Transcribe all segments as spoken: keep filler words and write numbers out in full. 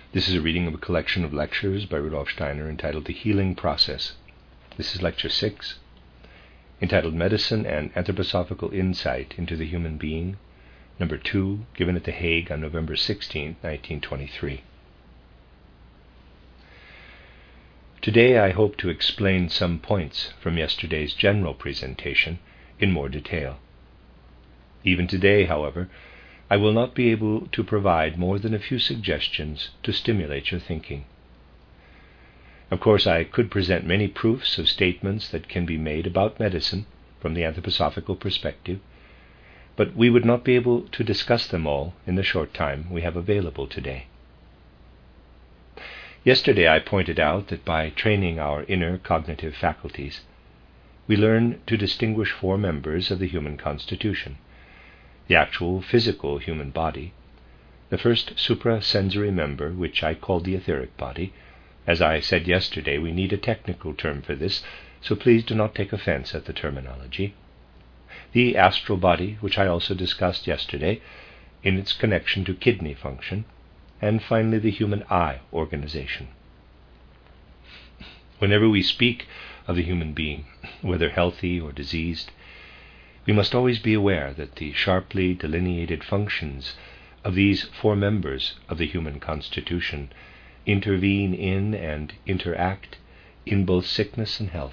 This is a reading of a collection of lectures by Rudolf Steiner entitled The Healing Process. This is lecture six, entitled Medicine and Anthroposophical Insight into the Human Being, number two, given at The Hague on November sixteenth, nineteen twenty-three. Today I hope to explain some points from yesterday's general presentation in more detail. Even today, however, I will not be able to provide more than a few suggestions to stimulate your thinking. Of course, I could present many proofs of statements that can be made about medicine from the anthroposophical perspective, but we would not be able to discuss them all in the short time we have available today. Yesterday I pointed out that by training our inner cognitive faculties, we learn to distinguish four members of the human constitution: the actual physical human body, the first suprasensory member, which I called the etheric body. As I said yesterday, we need a technical term for this, so please do not take offense at the terminology. The astral body, which I also discussed yesterday in its connection to kidney function, and finally the human eye organization. Whenever we speak of the human being, whether healthy or diseased, we must always be aware that the sharply delineated functions of these four members of the human constitution intervene in and interact in both sickness and health.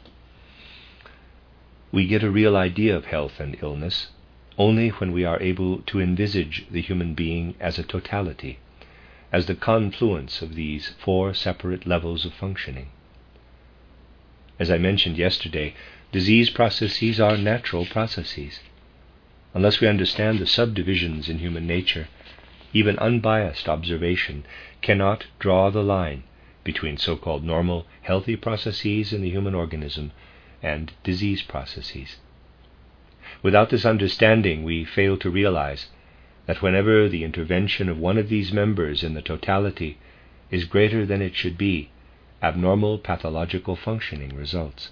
We get a real idea of health and illness only when we are able to envisage the human being as a totality, as the confluence of these four separate levels of functioning. As I mentioned yesterday, disease processes are natural processes. Unless we understand the subdivisions in human nature, even unbiased observation cannot draw the line between so-called normal, healthy processes in the human organism and disease processes. Without this understanding, we fail to realize that whenever the intervention of one of these members in the totality is greater than it should be, abnormal pathological functioning results.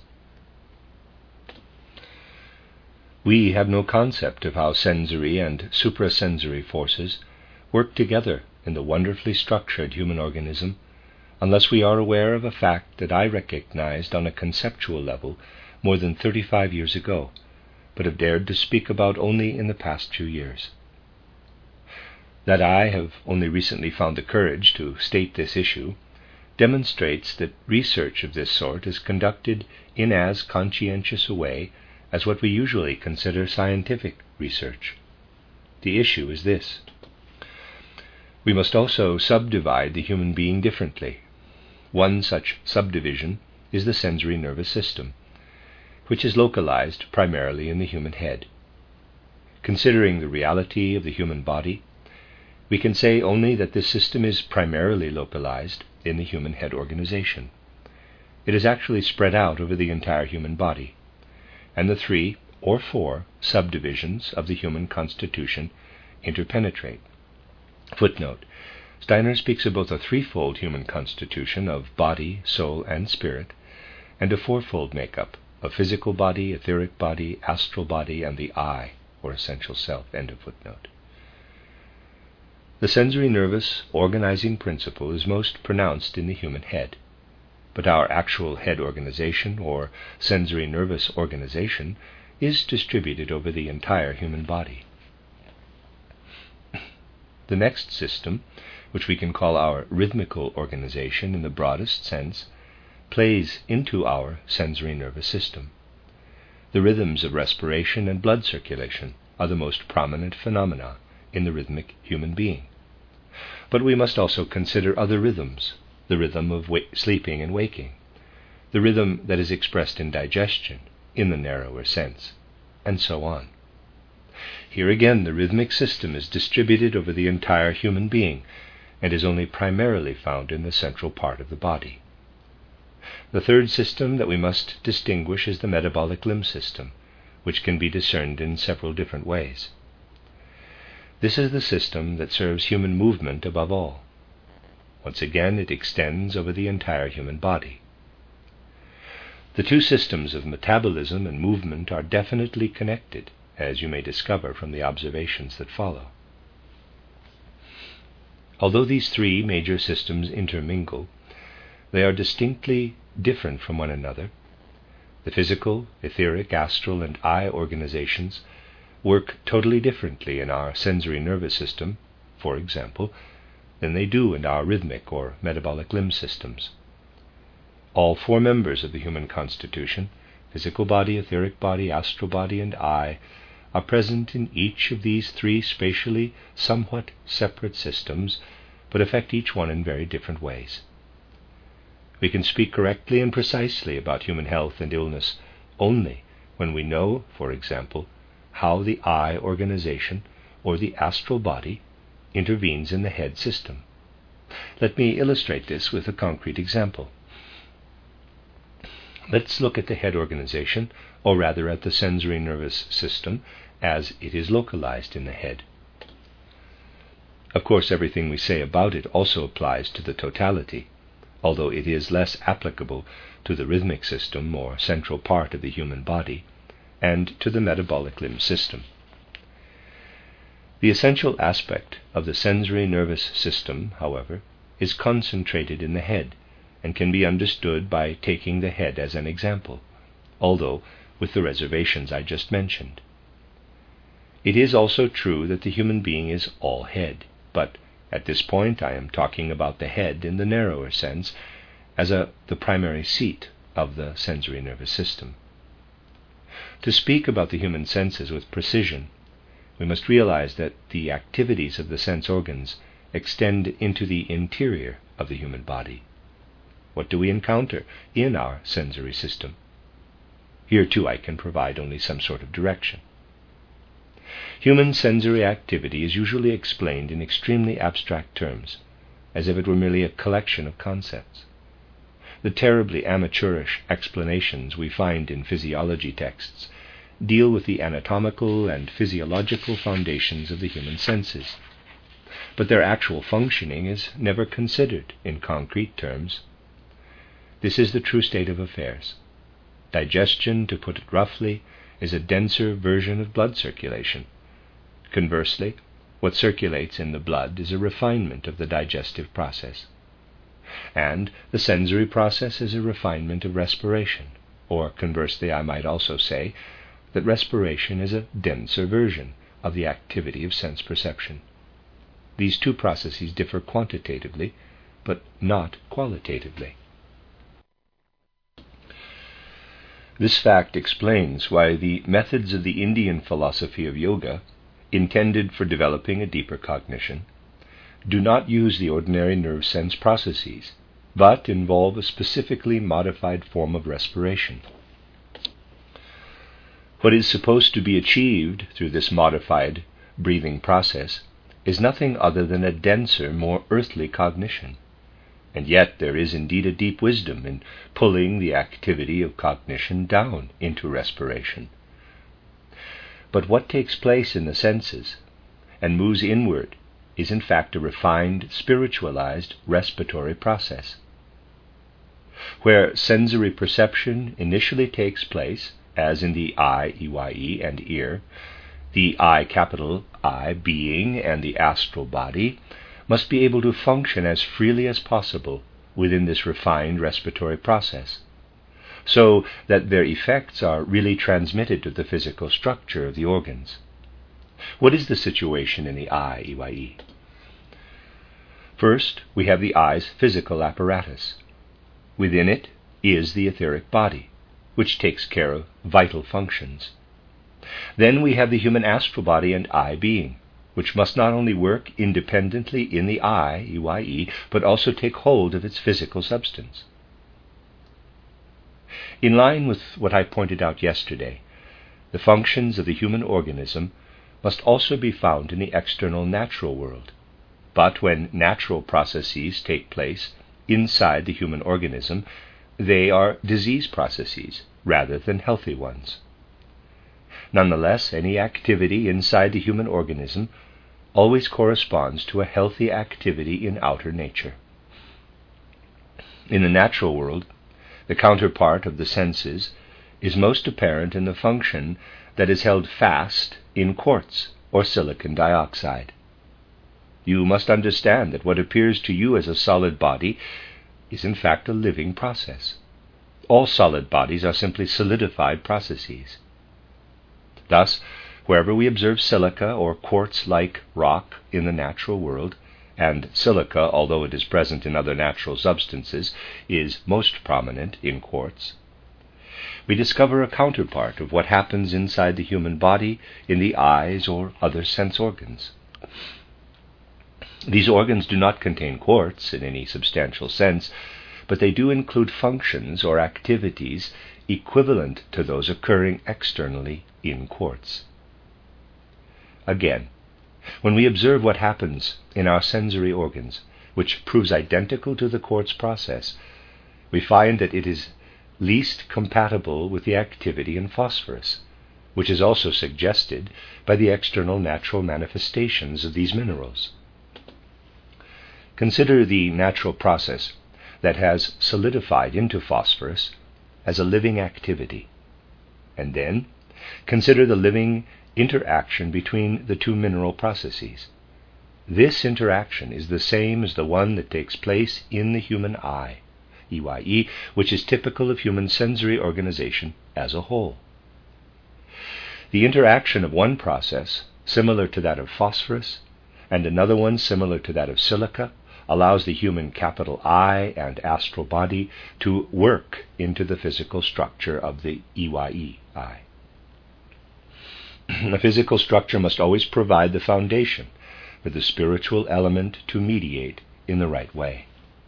We have no concept of how sensory and suprasensory forces work together in the wonderfully structured human organism unless we are aware of a fact that I recognized on a conceptual level more than thirty-five years ago, but have dared to speak about only in the past few years. That I have only recently found the courage to state this issue demonstrates that research of this sort is conducted in as conscientious a way as what we usually consider scientific research. The issue is this: we must also subdivide the human being differently. One such subdivision is the sensory nervous system, which is localized primarily in the human head. Considering the reality of the human body, we can say only that this system is primarily localized in the human head organization. It is actually spread out over the entire human body, and the three or four subdivisions of the human constitution interpenetrate. Footnote: Steiner speaks of both a threefold human constitution of body, soul, and spirit, and a fourfold makeup of physical body, etheric body, astral body, and the I, or essential self. End of footnote. The sensory nervous organizing principle is most pronounced in the human head, but our actual head organization, or sensory nervous organization, is distributed over the entire human body. The next system, which we can call our rhythmical organization in the broadest sense, plays into our sensory nervous system. The rhythms of respiration and blood circulation are the most prominent phenomena in the rhythmic human being. But we must also consider other rhythms: the rhythm of wa- sleeping and waking, the rhythm that is expressed in digestion, in the narrower sense, and so on. Here again the rhythmic system is distributed over the entire human being, and is only primarily found in the central part of the body. The third system that we must distinguish is the metabolic limb system, which can be discerned in several different ways. This is the system that serves human movement above all. Once again, it extends over the entire human body. The two systems of metabolism and movement are definitely connected, as you may discover from the observations that follow. Although these three major systems intermingle, they are distinctly different from one another. The physical, etheric, astral, and eye organizations work totally differently in our sensory nervous system, for example, than they do in our rhythmic or metabolic limb systems. All four members of the human constitution, physical body, etheric body, astral body, and eye, are present in each of these three spatially somewhat separate systems, but affect each one in very different ways. We can speak correctly and precisely about human health and illness only when we know, for example, how the eye organization or the astral body intervenes in the head system. Let me illustrate this with a concrete example. Let's look at the head organization, or rather at the sensory nervous system, as it is localized in the head. Of course, everything we say about it also applies to the totality, although it is less applicable to the rhythmic system or central part of the human body, and to the metabolic limb system. The essential aspect of the sensory nervous system, however, is concentrated in the head, and can be understood by taking the head as an example, although with the reservations I just mentioned. It is also true that the human being is all head, but at this point I am talking about the head in the narrower sense, as a, the primary seat of the sensory nervous system. To speak about the human senses with precision, we must realize that the activities of the sense organs extend into the interior of the human body. What do we encounter in our sensory system? Here too I can provide only some sort of direction. Human sensory activity is usually explained in extremely abstract terms, as if it were merely a collection of concepts. The terribly amateurish explanations we find in physiology texts deal with the anatomical and physiological foundations of the human senses, but their actual functioning is never considered in concrete terms. This is the true state of affairs. Digestion, to put it roughly, is a denser version of blood circulation. Conversely, what circulates in the blood is a refinement of the digestive process. And the sensory process is a refinement of respiration, or conversely I might also say that respiration is a denser version of the activity of sense perception. These two processes differ quantitatively, but not qualitatively. This fact explains why the methods of the Indian philosophy of yoga, intended for developing a deeper cognition, do not use the ordinary nerve sense processes, but involve a specifically modified form of respiration. What is supposed to be achieved through this modified breathing process is nothing other than a denser, more earthly cognition. And yet there is indeed a deep wisdom in pulling the activity of cognition down into respiration. But what takes place in the senses and moves inward is in fact a refined, spiritualized respiratory process. Where sensory perception initially takes place, as in the eye, E Y E, and ear, the I, capital I, being, and the astral body must be able to function as freely as possible within this refined respiratory process, so that their effects are really transmitted to the physical structure of the organs. What is the situation in the eye, E Y E? First, we have the eye's physical apparatus. Within it is the etheric body, which takes care of vital functions. Then we have the human astral body and eye being, which must not only work independently in the eye, E Y E, but also take hold of its physical substance. In line with what I pointed out yesterday, the functions of the human organism must also be found in the external natural world. But when natural processes take place inside the human organism, they are disease processes rather than healthy ones. Nonetheless, any activity inside the human organism always corresponds to a healthy activity in outer nature. In the natural world, the counterpart of the senses is most apparent in the function that is held fast in quartz or silicon dioxide. you must understand that what appears to you as a solid body is in fact a living process. All solid bodies are simply solidified processes. Thus, wherever we observe silica or quartz-like rock in the natural world, and silica, although it is present in other natural substances, is most prominent in quartz, we discover a counterpart of what happens inside the human body in the eyes or other sense organs. These organs do not contain quartz in any substantial sense, but they do include functions or activities equivalent to those occurring externally in quartz. Again, when we observe what happens in our sensory organs, which proves identical to the quartz process, we find that it is least compatible with the activity in phosphorus, which is also suggested by the external natural manifestations of these minerals. Consider the natural process that has solidified into phosphorus as a living activity, and then consider the living interaction between the two mineral processes. This interaction is the same as the one that takes place in the human eye, E Y E, which is typical of human sensory organization as a whole. The interaction of one process, similar to that of phosphorus, and another one similar to that of silica, allows the human capital I and astral body to work into the physical structure of the E Y E eye. The physical structure must always provide the foundation for the spiritual element to mediate in the right way.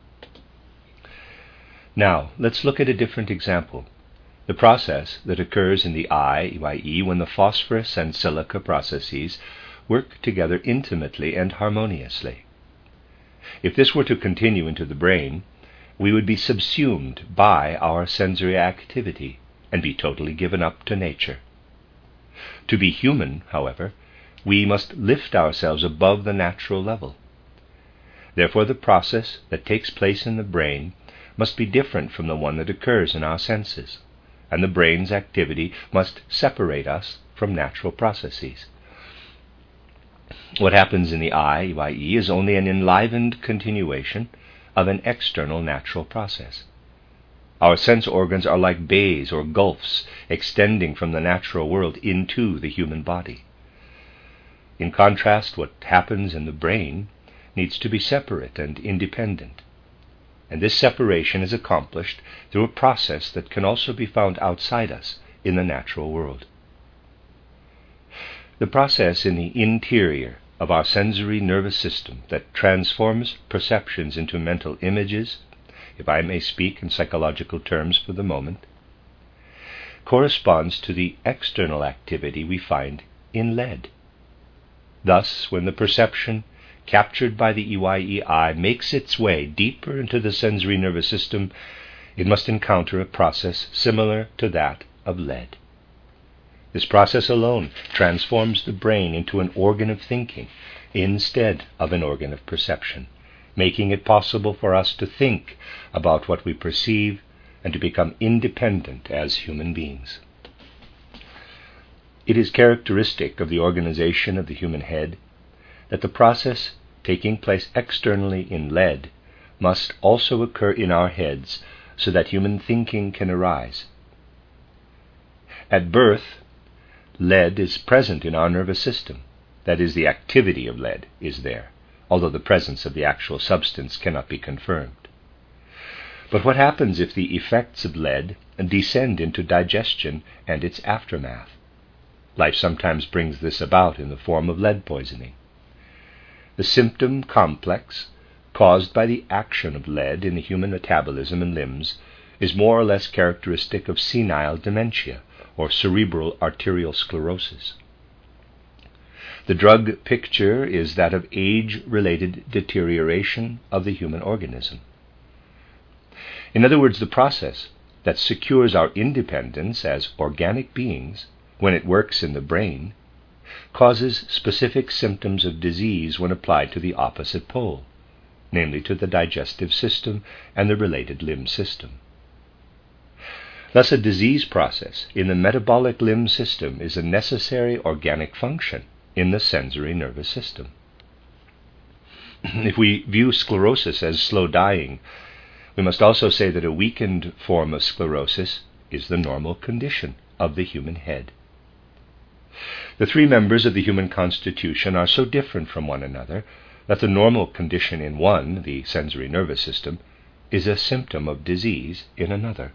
Now, let's look at a different example. The process that occurs in the eye, E Y E, when the phosphorus and silica processes work together intimately and harmoniously. If this were to continue into the brain, we would be subsumed by our sensory activity and be totally given up to nature. To be human, however, we must lift ourselves above the natural level. Therefore, the process that takes place in the brain must be different from the one that occurs in our senses, and the brain's activity must separate us from natural processes. What happens in the eye, E Y E, is only an enlivened continuation of an external natural process. Our sense organs are like bays or gulfs extending from the natural world into the human body. In contrast, what happens in the brain needs to be separate and independent, and this separation is accomplished through a process that can also be found outside us in the natural world. The process in the interior of our sensory nervous system that transforms perceptions into mental images, if I may speak in psychological terms for the moment, corresponds to the external activity we find in lead. Thus, when the perception captured by the E Y E eye makes its way deeper into the sensory nervous system, it must encounter a process similar to that of lead. This process alone transforms the brain into an organ of thinking instead of an organ of perception, making it possible for us to think about what we perceive and to become independent as human beings. It is characteristic of the organization of the human head that the process taking place externally in lead must also occur in our heads so that human thinking can arise. At birth, lead is present in our nervous system. That is, the activity of lead is there, although the presence of the actual substance cannot be confirmed. But what happens if the effects of lead descend into digestion and its aftermath? Life sometimes brings this about in the form of lead poisoning. The symptom complex caused by the action of lead in the human metabolism and limbs is more or less characteristic of senile dementia or cerebral arterial sclerosis. The drug picture is that of age-related deterioration of the human organism. In other words, the process that secures our independence as organic beings, when it works in the brain, causes specific symptoms of disease when applied to the opposite pole, namely to the digestive system and the related limb system. Thus, a disease process in the metabolic limb system is a necessary organic function in the sensory nervous system. If we view sclerosis as slow dying, we must also say that a weakened form of sclerosis is the normal condition of the human head. The three members of the human constitution are so different from one another that the normal condition in one, the sensory nervous system, is a symptom of disease in another.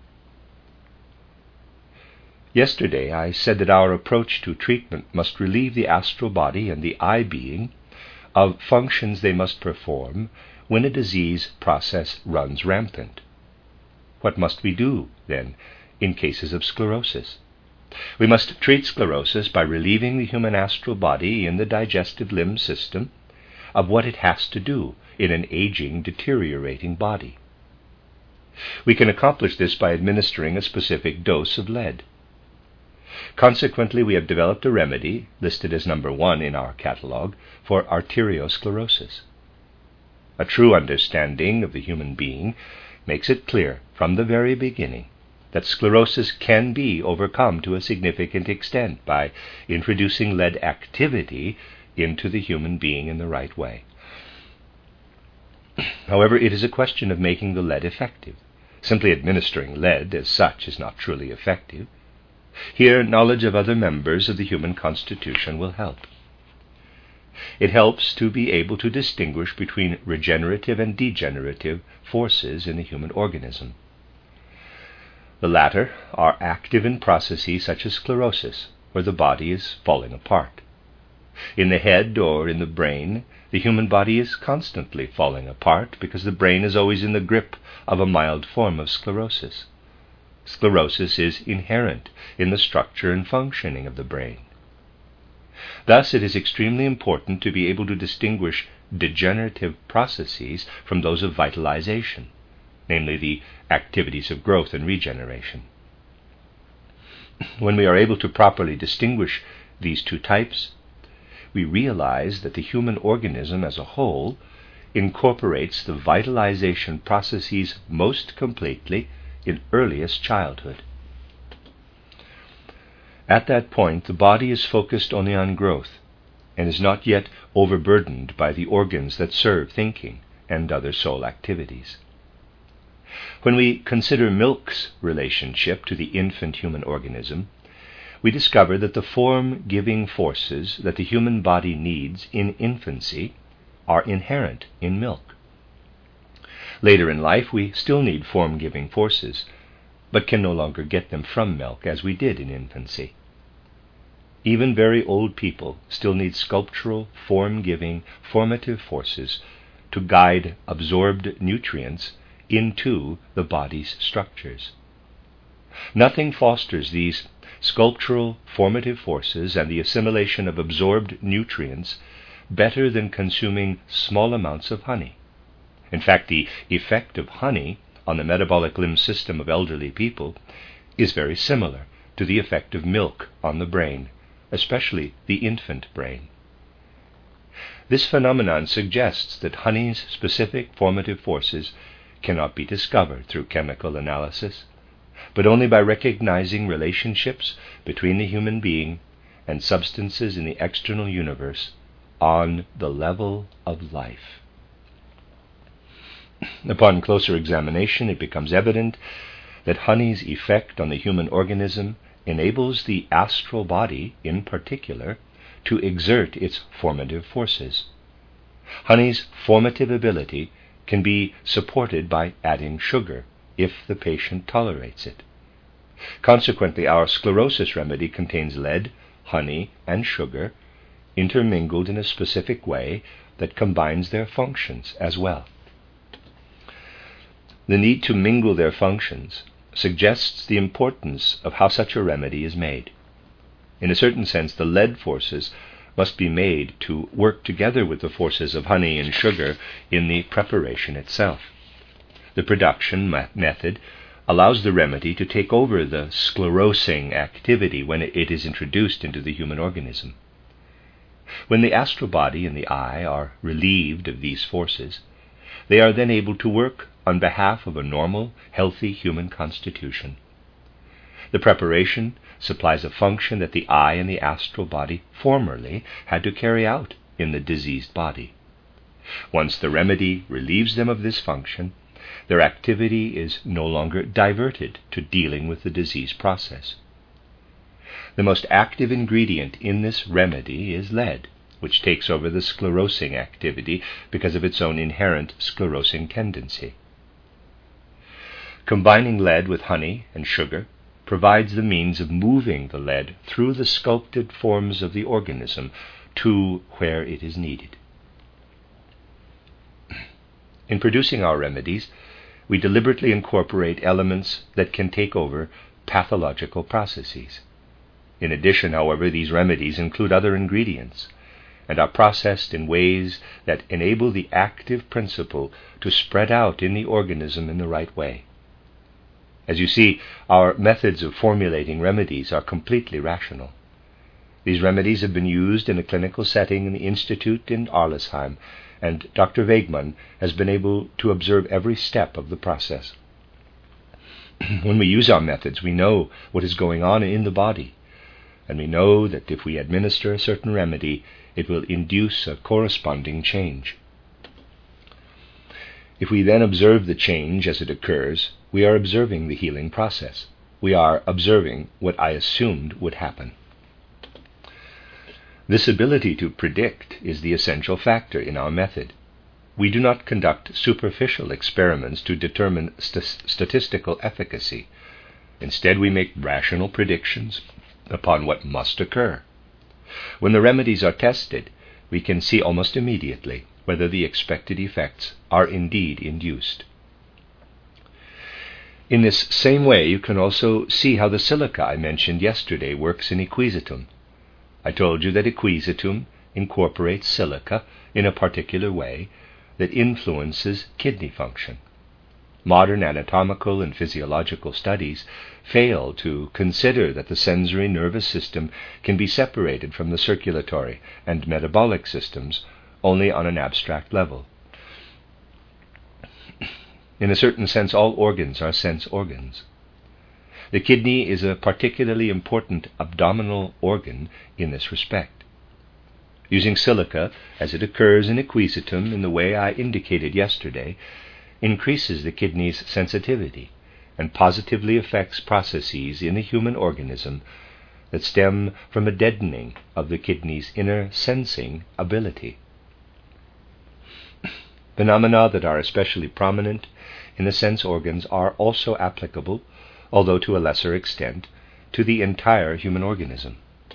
Yesterday I said that our approach to treatment must relieve the astral body and the I being of functions they must perform when a disease process runs rampant. What must we do, then, in cases of sclerosis? We must treat sclerosis by relieving the human astral body in the digestive limb system of what it has to do in an aging, deteriorating body. We can accomplish this by administering a specific dose of lead. Consequently, we have developed a remedy, listed as number one in our catalog, for arteriosclerosis. A true understanding of the human being makes it clear from the very beginning that sclerosis can be overcome to a significant extent by introducing lead activity into the human being in the right way. However, it is a question of making the lead effective. Simply administering lead as such is not truly effective. Here, knowledge of other members of the human constitution will help. It helps to be able to distinguish between regenerative and degenerative forces in the human organism. The latter are active in processes such as sclerosis, where the body is falling apart. In the head or in the brain, the human body is constantly falling apart because the brain is always in the grip of a mild form of sclerosis. Sclerosis is inherent in the structure and functioning of the brain. Thus, it is extremely important to be able to distinguish degenerative processes from those of vitalization, namely the activities of growth and regeneration. When we are able to properly distinguish these two types, we realize that the human organism as a whole incorporates the vitalization processes most completely in earliest childhood. At that point, the body is focused only on growth and is not yet overburdened by the organs that serve thinking and other soul activities. When we consider milk's relationship to the infant human organism, we discover that the form-giving forces that the human body needs in infancy are inherent in milk. Later in life, we still need form-giving forces, but can no longer get them from milk as we did in infancy. Even very old people still need sculptural, form-giving, formative forces to guide absorbed nutrients into the body's structures. Nothing fosters these sculptural, formative forces and the assimilation of absorbed nutrients better than consuming small amounts of honey. In fact, the effect of honey on the metabolic limb system of elderly people is very similar to the effect of milk on the brain, especially the infant brain. This phenomenon suggests that honey's specific formative forces cannot be discovered through chemical analysis, but only by recognizing relationships between the human being and substances in the external universe on the level of life. Upon closer examination, it becomes evident that honey's effect on the human organism enables the astral body, in particular, to exert its formative forces. Honey's formative ability can be supported by adding sugar, if the patient tolerates it. Consequently, our sclerosis remedy contains lead, honey, and sugar, intermingled in a specific way that combines their functions as well. The need to mingle their functions suggests the importance of how such a remedy is made. In a certain sense, the lead forces must be made to work together with the forces of honey and sugar in the preparation itself. The production me- method allows the remedy to take over the sclerosing activity when it is introduced into the human organism. When the astral body and the eye are relieved of these forces, they are then able to work on behalf of a normal, healthy human constitution. The preparation supplies a function that the eye and the astral body formerly had to carry out in the diseased body. Once the remedy relieves them of this function, their activity is no longer diverted to dealing with the disease process. The most active ingredient in this remedy is lead, which takes over the sclerosing activity because of its own inherent sclerosing tendency. Combining lead with honey and sugar provides the means of moving the lead through the sculpted forms of the organism to where it is needed. In producing our remedies, we deliberately incorporate elements that can take over pathological processes. In addition, however, these remedies include other ingredients and are processed in ways that enable the active principle to spread out in the organism in the right way. As you see, our methods of formulating remedies are completely rational. These remedies have been used in a clinical setting in the Institute in Arlesheim, and Doctor Wegmann has been able to observe every step of the process. When we use our methods, we know what is going on in the body, and we know that if we administer a certain remedy, it will induce a corresponding change. If we then observe the change as it occurs, we are observing the healing process. We are observing what I assumed would happen. This ability to predict is the essential factor in our method. We do not conduct superficial experiments to determine st- statistical efficacy. Instead, we make rational predictions upon what must occur. When the remedies are tested, we can see almost immediately whether the expected effects are indeed induced. In this same way, you can also see how the silica I mentioned yesterday works in equisetum. I told you that equisetum incorporates silica in a particular way that influences kidney function. Modern anatomical and physiological studies fail to consider that the sensory nervous system can be separated from the circulatory and metabolic systems only on an abstract level. In a certain sense, all organs are sense organs. The kidney is a particularly important abdominal organ in this respect. Using silica, as it occurs in equisetum in the way I indicated yesterday, increases the kidney's sensitivity and positively affects processes in the human organism that stem from a deadening of the kidney's inner sensing ability. Phenomena that are especially prominent in the sense organs are also applicable, although to a lesser extent, to the entire human organism.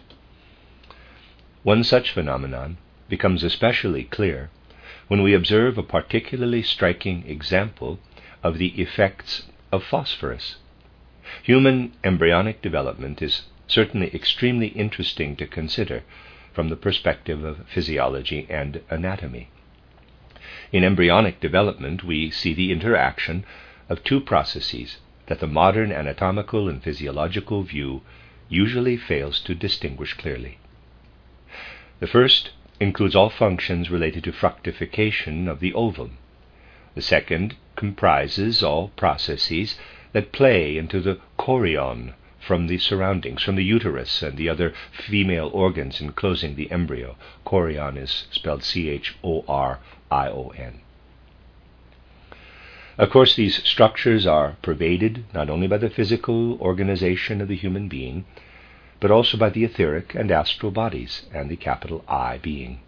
One such phenomenon becomes especially clear when we observe a particularly striking example of the effects of phosphorus. Human embryonic development is certainly extremely interesting to consider from the perspective of physiology and anatomy. In embryonic development, we see the interaction of two processes that the modern anatomical and physiological view usually fails to distinguish clearly. The first includes all functions related to fructification of the ovum. The second comprises all processes that play into the chorion from the surroundings, from the uterus and the other female organs enclosing the embryo. Chorion is spelled C H O R I O N. Of course, these structures are pervaded not only by the physical organization of the human being, but also by the etheric and astral bodies and the capital I being.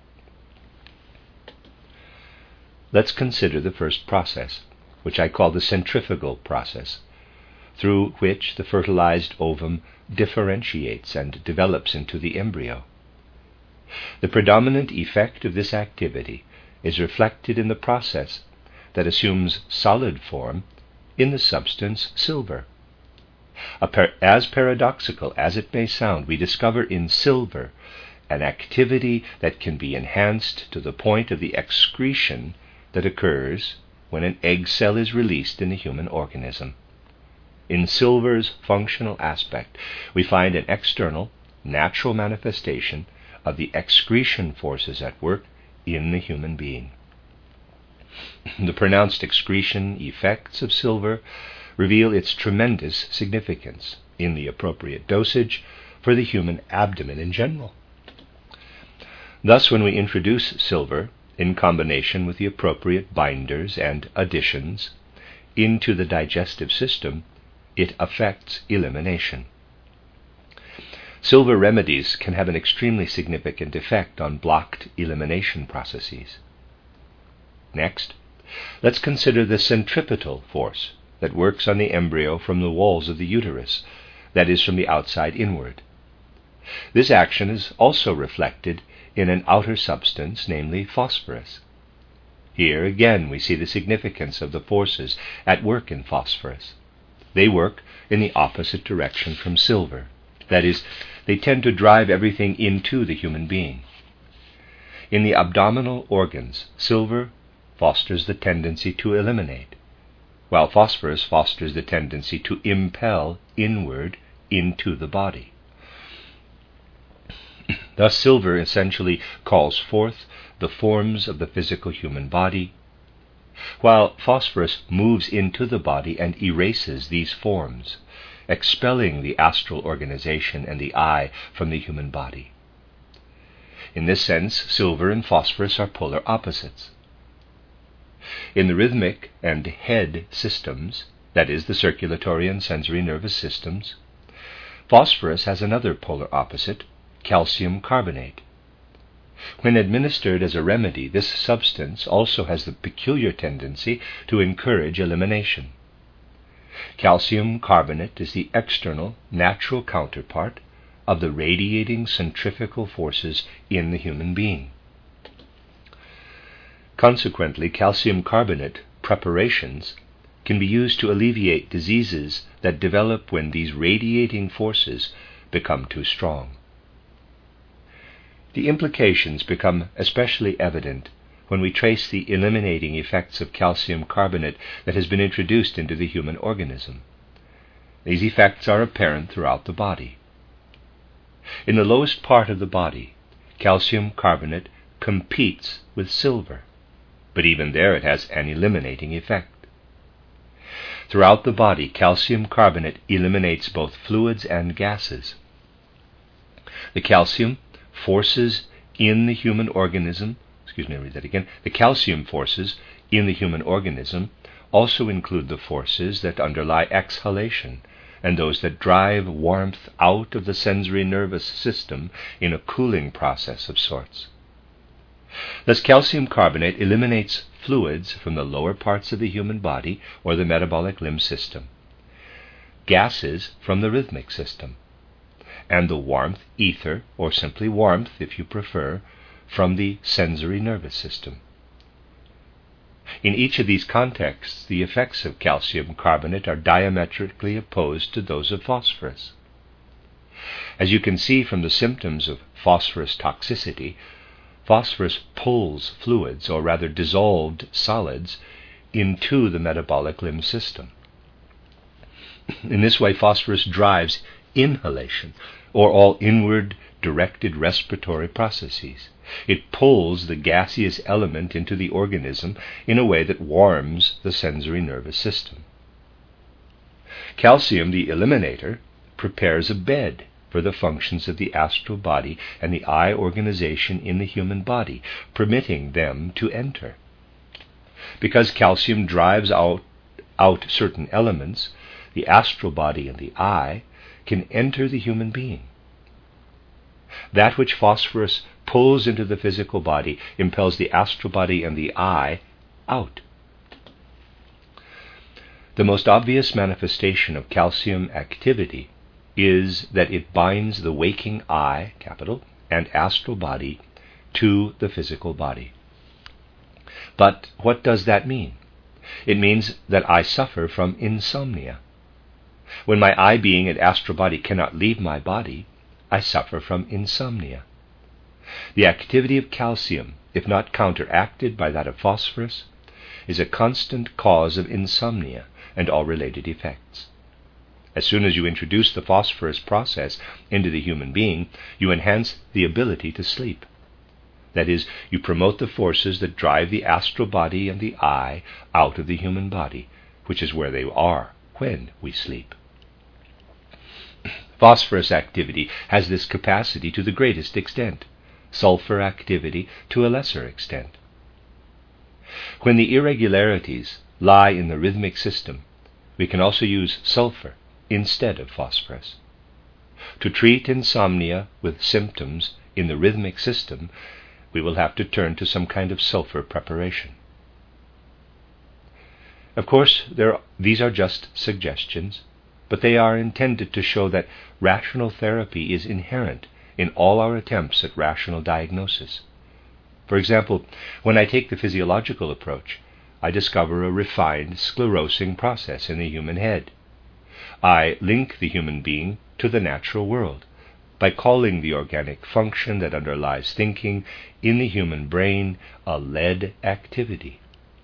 Let's consider the first process, which I call the centrifugal process, through which the fertilized ovum differentiates and develops into the embryo. The predominant effect of this activity is reflected in the process that assumes solid form in the substance silver. As paradoxical as it may sound, we discover in silver an activity that can be enhanced to the point of the excretion that occurs when an egg cell is released in the human organism. In silver's functional aspect, we find an external, natural manifestation of the excretion forces at work in the human being. The pronounced excretion effects of silver reveal its tremendous significance in the appropriate dosage for the human abdomen in general. Thus, when we introduce silver in combination with the appropriate binders and additions into the digestive system, it affects elimination. Silver remedies can have an extremely significant effect on blocked elimination processes. Next, let's consider the centripetal force that works on the embryo from the walls of the uterus, that is, from the outside inward. This action is also reflected in an outer substance, namely phosphorus. Here again we see the significance of the forces at work in phosphorus. They work in the opposite direction from silver. That is, they tend to drive everything into the human being. In the abdominal organs, silver fosters the tendency to eliminate, while phosphorus fosters the tendency to impel inward into the body. Thus silver essentially calls forth the forms of the physical human body, while phosphorus moves into the body and erases these forms, expelling the astral organization and the I from the human body. In this sense, silver and phosphorus are polar opposites. In the rhythmic and head systems, that is, the circulatory and sensory nervous systems, phosphorus has another polar opposite, calcium carbonate. When administered as a remedy, this substance also has the peculiar tendency to encourage elimination. Calcium carbonate is the external, natural counterpart of the radiating centrifugal forces in the human being. Consequently, calcium carbonate preparations can be used to alleviate diseases that develop when these radiating forces become too strong. The implications become especially evident when we trace the eliminating effects of calcium carbonate that has been introduced into the human organism. These effects are apparent throughout the body. In the lowest part of the body, calcium carbonate competes with silver, but even there it has an eliminating effect. Throughout the body, calcium carbonate eliminates both fluids and gases. The calcium forces in the human organism, excuse me, I'll read that again. The calcium forces in the human organism also include the forces that underlie exhalation and those that drive warmth out of the sensory nervous system in a cooling process of sorts. Thus, calcium carbonate eliminates fluids from the lower parts of the human body or the metabolic limb system, gases from the rhythmic system, and the warmth, ether, or simply warmth, if you prefer, from the sensory nervous system. In each of these contexts, the effects of calcium carbonate are diametrically opposed to those of phosphorus. As you can see from the symptoms of phosphorus toxicity, phosphorus pulls fluids, or rather dissolved solids, into the metabolic limb system. In this way, phosphorus drives inhalation, or all inward directed respiratory processes. It pulls the gaseous element into the organism in a way that warms the sensory nervous system. Calcium, the eliminator, prepares a bed for the functions of the astral body and the eye organization in the human body, permitting them to enter. Because calcium drives out, out certain elements, the astral body and the eye can enter the human being. That which phosphorus pulls into the physical body impels the astral body and the eye out. The most obvious manifestation of calcium activity is that it binds the waking eye, capital, and astral body to the physical body. But what does that mean? It means that I suffer from insomnia. When my eye being and astral body cannot leave my body, I suffer from insomnia. The activity of calcium, if not counteracted by that of phosphorus, is a constant cause of insomnia and all related effects. As soon as you introduce the phosphorus process into the human being, you enhance the ability to sleep. That is, you promote the forces that drive the astral body and the eye out of the human body, which is where they are when we sleep. Phosphorus activity has this capacity to the greatest extent, sulfur activity to a lesser extent. When the irregularities lie in the rhythmic system, we can also use sulfur instead of phosphorus. To treat insomnia with symptoms in the rhythmic system, we will have to turn to some kind of sulfur preparation. Of course, there, these are just suggestions, but they are intended to show that rational therapy is inherent in all our attempts at rational diagnosis. For example, when I take the physiological approach, I discover a refined sclerosing process in the human head. I link the human being to the natural world by calling the organic function that underlies thinking in the human brain a lead activity.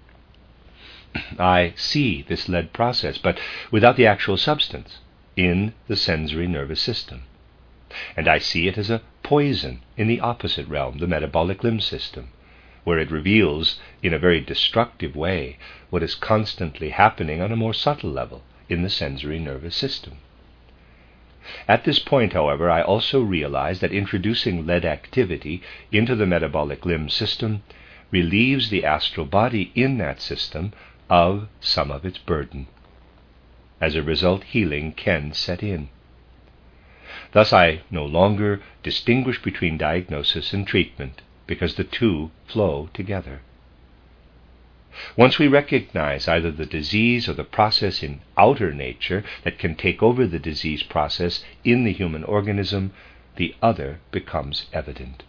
I see this lead process, but without the actual substance, in the sensory nervous system. And I see it as a poison in the opposite realm, the metabolic limb system, where it reveals in a very destructive way what is constantly happening on a more subtle level in the sensory nervous system. At this point, however, I also realize that introducing lead activity into the metabolic limb system relieves the astral body in that system of some of its burden. As a result, healing can set in. Thus I no longer distinguish between diagnosis and treatment, because the two flow together. Once we recognize either the disease or the process in outer nature that can take over the disease process in the human organism, the other becomes evident.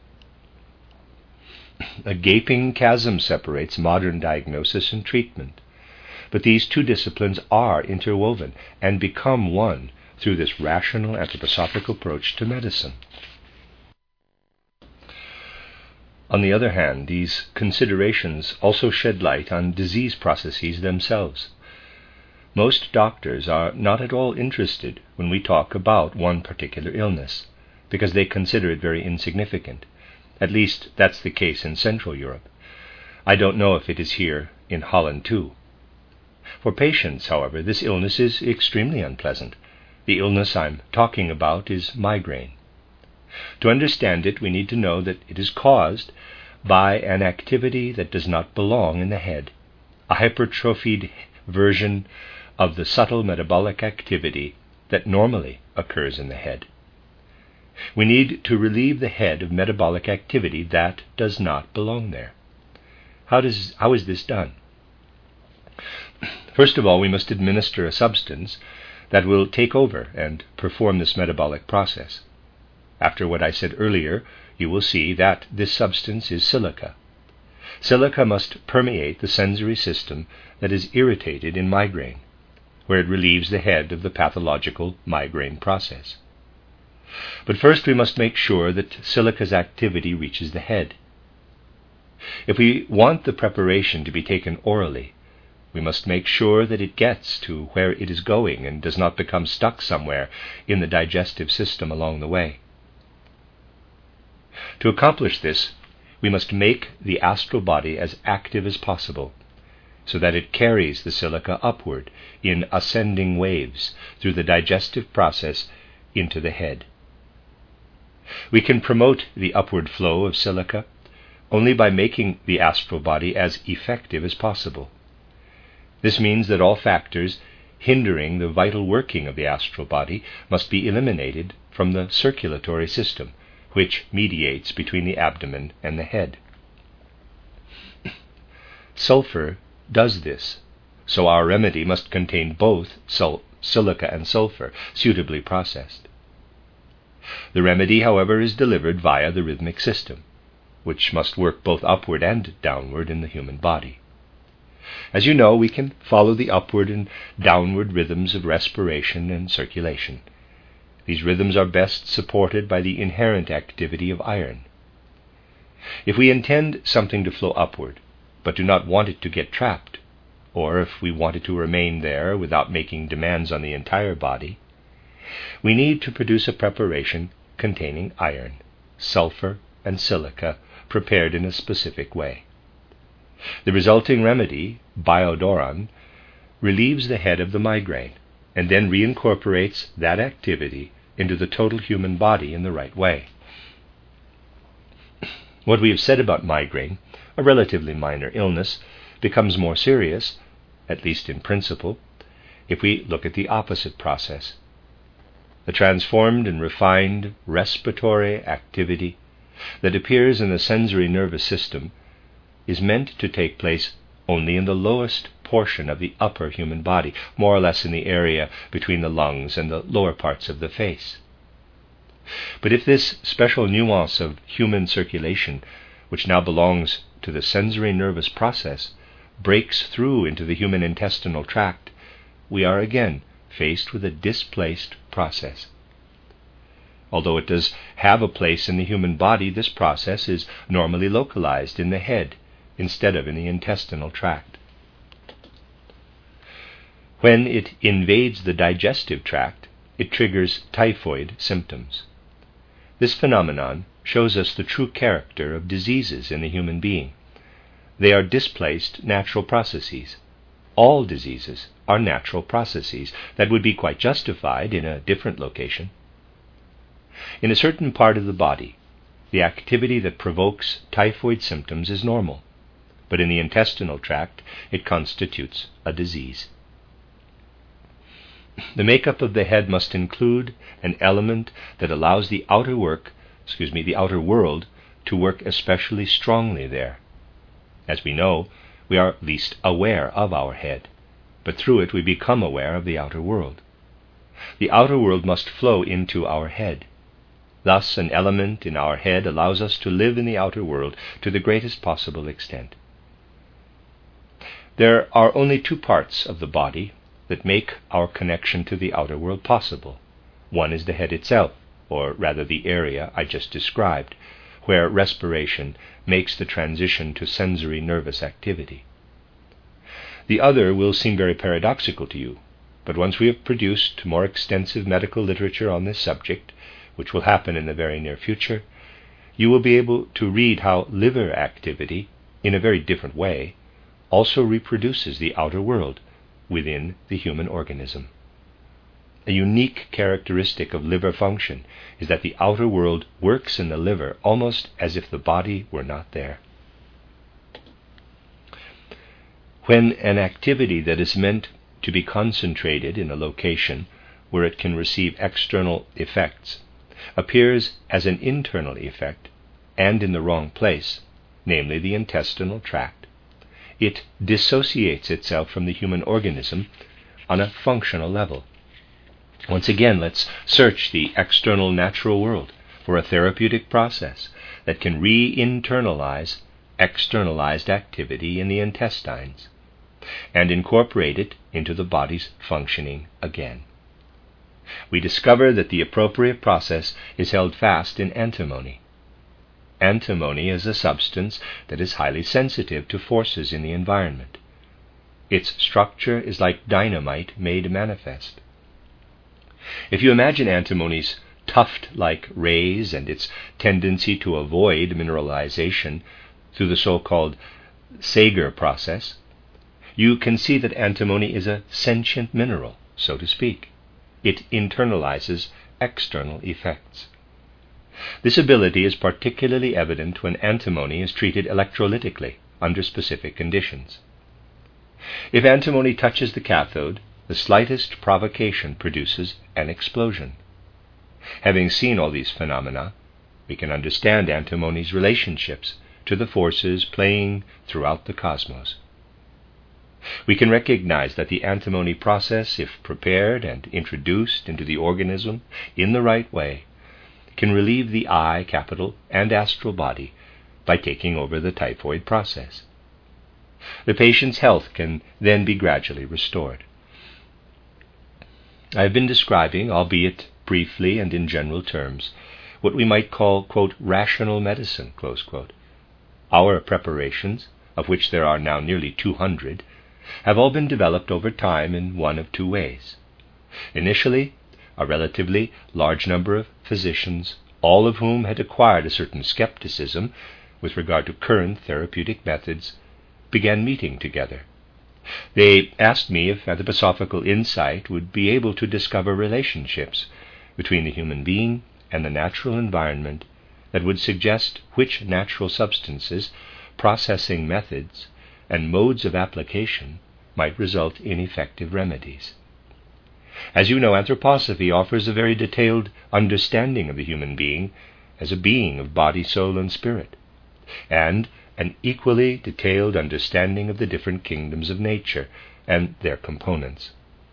A gaping chasm separates modern diagnosis and treatment, but these two disciplines are interwoven and become one through this rational anthroposophic approach to medicine. On the other hand, these considerations also shed light on disease processes themselves. Most doctors are not at all interested when we talk about one particular illness, because they consider it very insignificant. At least that's the case in Central Europe. I don't know if it is here in Holland too. For patients, however, this illness is extremely unpleasant. The illness I'm talking about is migraine. To understand it, we need to know that it is caused by an activity that does not belong in the head, a hypertrophied version of the subtle metabolic activity that normally occurs in the head. We need to relieve the head of metabolic activity that does not belong there. How does, how is this done? First of all, we must administer a substance that will take over and perform this metabolic process. After what I said earlier, you will see that this substance is silica. Silica must permeate the sensory system that is irritated in migraine, where it relieves the head of the pathological migraine process. But first we must make sure that silica's activity reaches the head. If we want the preparation to be taken orally, we must make sure that it gets to where it is going and does not become stuck somewhere in the digestive system along the way. To accomplish this, we must make the astral body as active as possible, so that it carries the silica upward in ascending waves through the digestive process into the head. We can promote the upward flow of silica only by making the astral body as effective as possible. This means that all factors hindering the vital working of the astral body must be eliminated from the circulatory system, which mediates between the abdomen and the head. Sulfur does this, so our remedy must contain both sul- silica and sulfur, suitably processed. The remedy, however, is delivered via the rhythmic system, which must work both upward and downward in the human body. As you know, we can follow the upward and downward rhythms of respiration and circulation. These rhythms are best supported by the inherent activity of iron. If we intend something to flow upward, but do not want it to get trapped, or if we want it to remain there without making demands on the entire body, we need to produce a preparation containing iron, sulfur, and silica prepared in a specific way. The resulting remedy, Biodoron, relieves the head of the migraine and then reincorporates that activity into the total human body in the right way. What we have said about migraine, a relatively minor illness, becomes more serious, at least in principle, if we look at the opposite process. The transformed and refined respiratory activity that appears in the sensory nervous system is meant to take place only in the lowest portion of the upper human body, more or less in the area between the lungs and the lower parts of the face. But if this special nuance of human circulation, which now belongs to the sensory nervous process, breaks through into the human intestinal tract, we are again faced with a displaced process. Although it does have a place in the human body, this process is normally localized in the head instead of in the intestinal tract. When it invades the digestive tract, it triggers typhoid symptoms. This phenomenon shows us the true character of diseases in the human being. They are displaced natural processes. All diseases are natural processes that would be quite justified in a different location. In a certain part of the body, the activity that provokes typhoid symptoms is normal, but in the intestinal tract it constitutes a disease. The makeup of the head must include an element that allows the outer work, excuse me, the outer world to work especially strongly there. As we know, we are least aware of our head, but through it we become aware of the outer world. The outer world must flow into our head. Thus, an element in our head allows us to live in the outer world to the greatest possible extent. There are only two parts of the body that make our connection to the outer world possible. One is the head itself, or rather the area I just described, where respiration makes the transition to sensory nervous activity. The other will seem very paradoxical to you, but once we have produced more extensive medical literature on this subject, which will happen in the very near future, you will be able to read how liver activity, in a very different way, also reproduces the outer world within the human organism. A unique characteristic of liver function is that the outer world works in the liver almost as if the body were not there. When an activity that is meant to be concentrated in a location where it can receive external effects appears as an internal effect and in the wrong place, namely the intestinal tract, it dissociates itself from the human organism on a functional level. Once again, let's search the external natural world for a therapeutic process that can re-internalize externalized activity in the intestines and incorporate it into the body's functioning again. We discover that the appropriate process is held fast in antimony. Antimony is a substance that is highly sensitive to forces in the environment. Its structure is like dynamite made manifest. If you imagine antimony's tuft-like rays and its tendency to avoid mineralization through the so-called Sager process, you can see that antimony is a sentient mineral, so to speak. It internalizes external effects. This ability is particularly evident when antimony is treated electrolytically under specific conditions. If antimony touches the cathode, the slightest provocation produces an explosion. Having seen all these phenomena, we can understand antimony's relationships to the forces playing throughout the cosmos. We can recognize that the antimony process, if prepared and introduced into the organism in the right way, can relieve the eye, capital, and astral body by taking over the typhoid process. The patient's health can then be gradually restored. I have been describing, albeit briefly and in general terms, what we might call, quote, rational medicine, close quote. Our preparations, of which there are now nearly two hundred, have all been developed over time in one of two ways. Initially, a relatively large number of physicians, all of whom had acquired a certain skepticism with regard to current therapeutic methods, began meeting together. They asked me if anthroposophical insight would be able to discover relationships between the human being and the natural environment that would suggest which natural substances, processing methods, and modes of application might result in effective remedies. As you know, anthroposophy offers a very detailed understanding of the human being as a being of body, soul, and spirit, and an equally detailed understanding of the different kingdoms of nature and their components.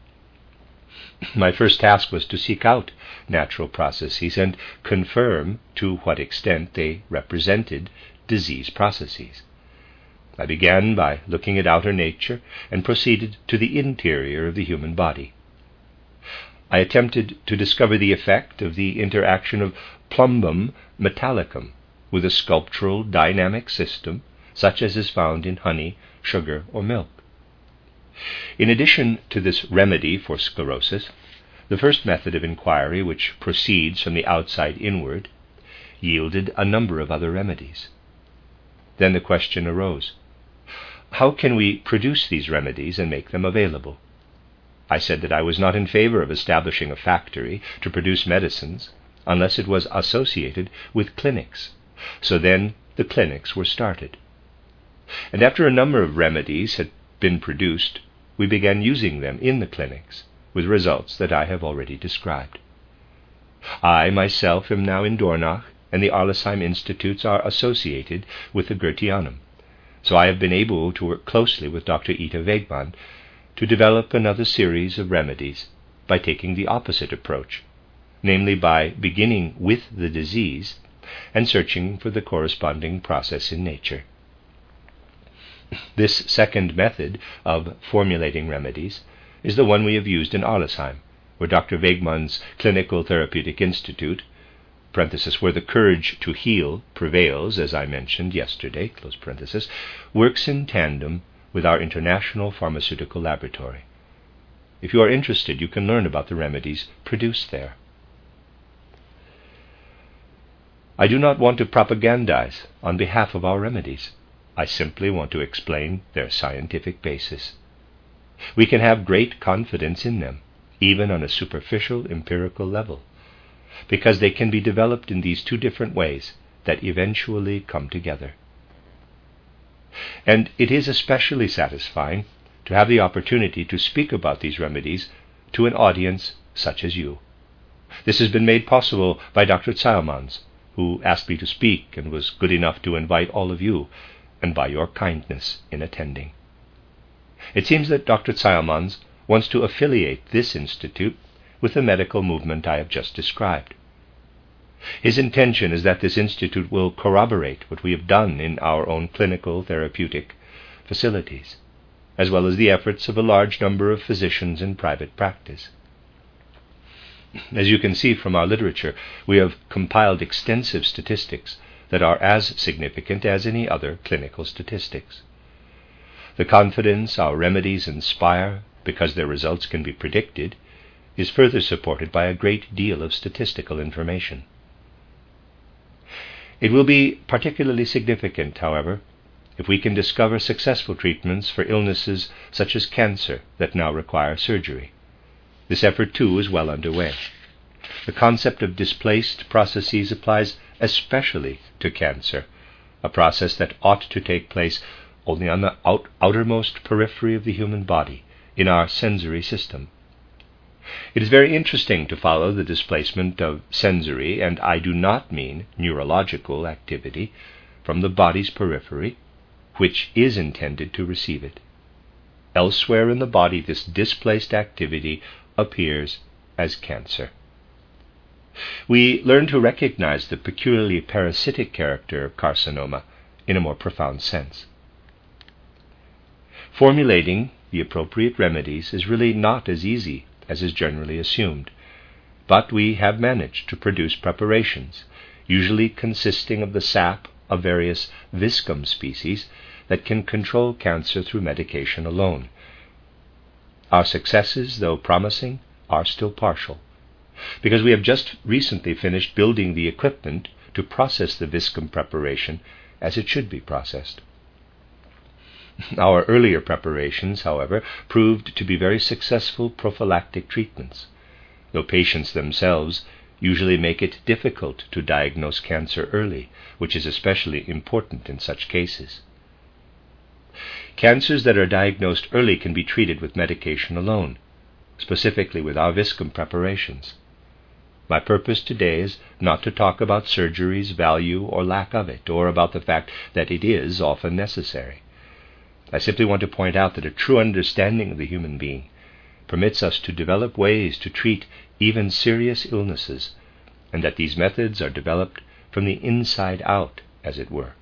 My first task was to seek out natural processes and confirm to what extent they represented disease processes. I began by looking at outer nature and proceeded to the interior of the human body. I attempted to discover the effect of the interaction of plumbum metallicum with a sculptural dynamic system such as is found in honey, sugar, or milk. In addition to this remedy for sclerosis, the first method of inquiry, which proceeds from the outside inward, yielded a number of other remedies. Then the question arose, how can we produce these remedies and make them available? I said that I was not in favor of establishing a factory to produce medicines unless it was associated with clinics. So then the clinics were started. And after a number of remedies had been produced, we began using them in the clinics, with results that I have already described. I myself am now in Dornach, and the Arlesheim Institutes are associated with the Goetheanum, so I have been able to work closely with Doctor Ita Wegmann to develop another series of remedies by taking the opposite approach, namely by beginning with the disease and searching for the corresponding process in nature. This second method of formulating remedies is the one we have used in Arlesheim, where Doctor Wegmann's Clinical Therapeutic Institute, parenthesis, where the courage to heal prevails, as I mentioned yesterday, close parenthesis, works in tandem with our International Pharmaceutical Laboratory. If you are interested, you can learn about the remedies produced there. I do not want to propagandize on behalf of our remedies. I simply want to explain their scientific basis. We can have great confidence in them, even on a superficial empirical level, because they can be developed in these two different ways that eventually come together. And it is especially satisfying to have the opportunity to speak about these remedies to an audience such as you. This has been made possible by Doctor Zeilmans, who asked me to speak and was good enough to invite all of you, and by your kindness in attending. It seems that Doctor Zeilmans wants to affiliate this institute with the medical movement I have just described. His intention is that this institute will corroborate what we have done in our own clinical therapeutic facilities, as well as the efforts of a large number of physicians in private practice. As you can see from our literature, we have compiled extensive statistics that are as significant as any other clinical statistics. The confidence our remedies inspire, because their results can be predicted, is further supported by a great deal of statistical information. It will be particularly significant, however, if we can discover successful treatments for illnesses such as cancer that now require surgery. This effort, too, is well underway. The concept of displaced processes applies especially to cancer, a process that ought to take place only on the out- outermost periphery of the human body, in our sensory system. It is very interesting to follow the displacement of sensory, and I do not mean neurological activity, from the body's periphery, which is intended to receive it. Elsewhere in the body, this displaced activity appears as cancer. We learn to recognize the peculiarly parasitic character of carcinoma in a more profound sense. Formulating the appropriate remedies is really not as easy as is generally assumed, but we have managed to produce preparations, usually consisting of the sap of various viscum species, that can control cancer through medication alone. Our successes, though promising, are still partial, because we have just recently finished building the equipment to process the viscum preparation as it should be processed. Our earlier preparations, however, proved to be very successful prophylactic treatments, though patients themselves usually make it difficult to diagnose cancer early, which is especially important in such cases. Cancers that are diagnosed early can be treated with medication alone, specifically with Arviscum preparations. My purpose today is not to talk about surgery's value or lack of it, or about the fact that it is often necessary. I simply want to point out that a true understanding of the human being permits us to develop ways to treat even serious illnesses, and that these methods are developed from the inside out, as it were.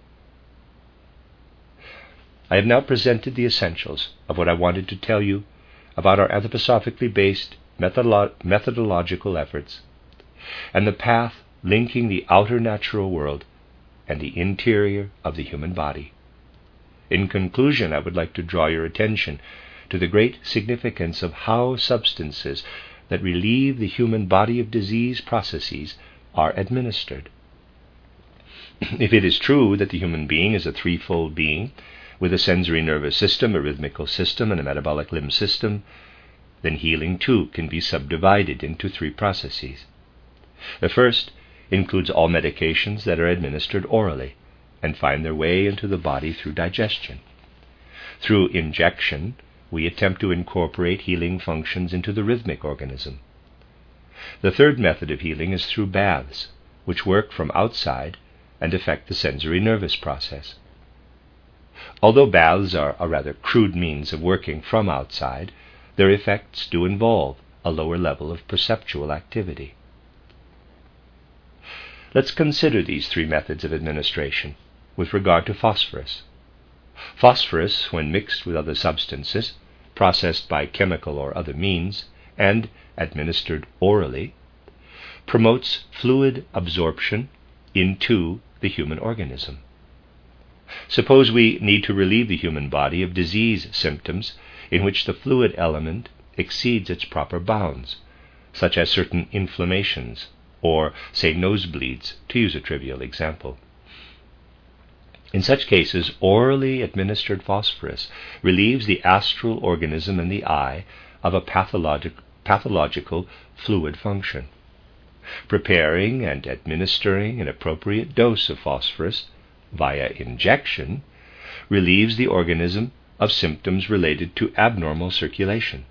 I have now presented the essentials of what I wanted to tell you about our anthroposophically based methodolo- methodological efforts and the path linking the outer natural world and the interior of the human body. In conclusion, I would like to draw your attention to the great significance of how substances that relieve the human body of disease processes are administered. If it is true that the human being is a threefold being, with a sensory nervous system, a rhythmical system, and a metabolic limb system, then healing too can be subdivided into three processes. The first includes all medications that are administered orally and find their way into the body through digestion. Through injection, we attempt to incorporate healing functions into the rhythmic organism. The third method of healing is through baths, which work from outside and affect the sensory nervous process. Although baths are a rather crude means of working from outside, their effects do involve a lower level of perceptual activity. Let's consider these three methods of administration with regard to phosphorus. Phosphorus, when mixed with other substances, processed by chemical or other means, and administered orally, promotes fluid absorption into the human organism. Suppose we need to relieve the human body of disease symptoms in which the fluid element exceeds its proper bounds, such as certain inflammations, or, say, nosebleeds, to use a trivial example. In such cases, orally administered phosphorus relieves the astral organism and the eye of a pathologic, pathological fluid function. Preparing and administering an appropriate dose of phosphorus via injection relieves the organism of symptoms related to abnormal circulation.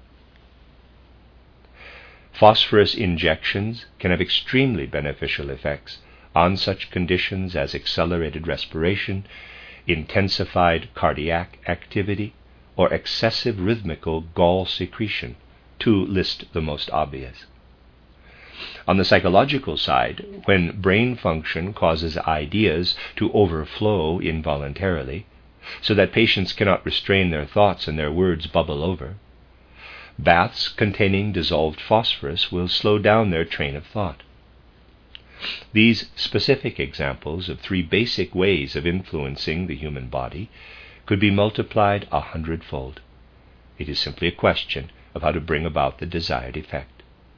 Phosphorus injections can have extremely beneficial effects on such conditions as accelerated respiration, intensified cardiac activity, or excessive rhythmical gall secretion, to list the most obvious. On the psychological side, when brain function causes ideas to overflow involuntarily, so that patients cannot restrain their thoughts and their words bubble over, baths containing dissolved phosphorus will slow down their train of thought. These specific examples of three basic ways of influencing the human body could be multiplied a hundredfold. It is simply a question of how to bring about the desired effect.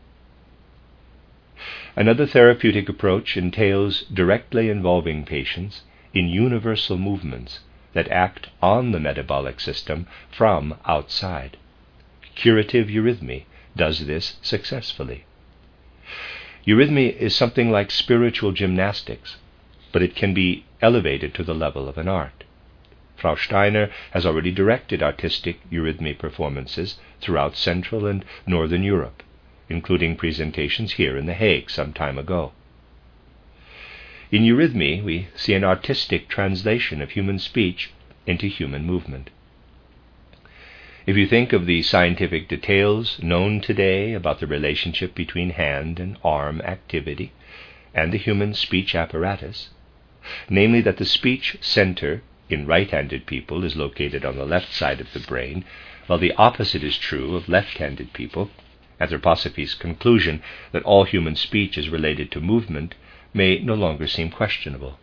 Another therapeutic approach entails directly involving patients in universal movements that act on the metabolic system from outside. Curative eurythmy does this successfully. Eurythmy is something like spiritual gymnastics, but it can be elevated to the level of an art. Frau Steiner has already directed artistic eurythmy performances throughout Central and Northern Europe, including presentations here in The Hague some time ago. In eurythmy, we see an artistic translation of human speech into human movement. If you think of the scientific details known today about the relationship between hand and arm activity and the human speech apparatus, namely that the speech center in right-handed people is located on the left side of the brain, while the opposite is true of left-handed people, anthroposophy's conclusion that all human speech is related to movement may no longer seem questionable.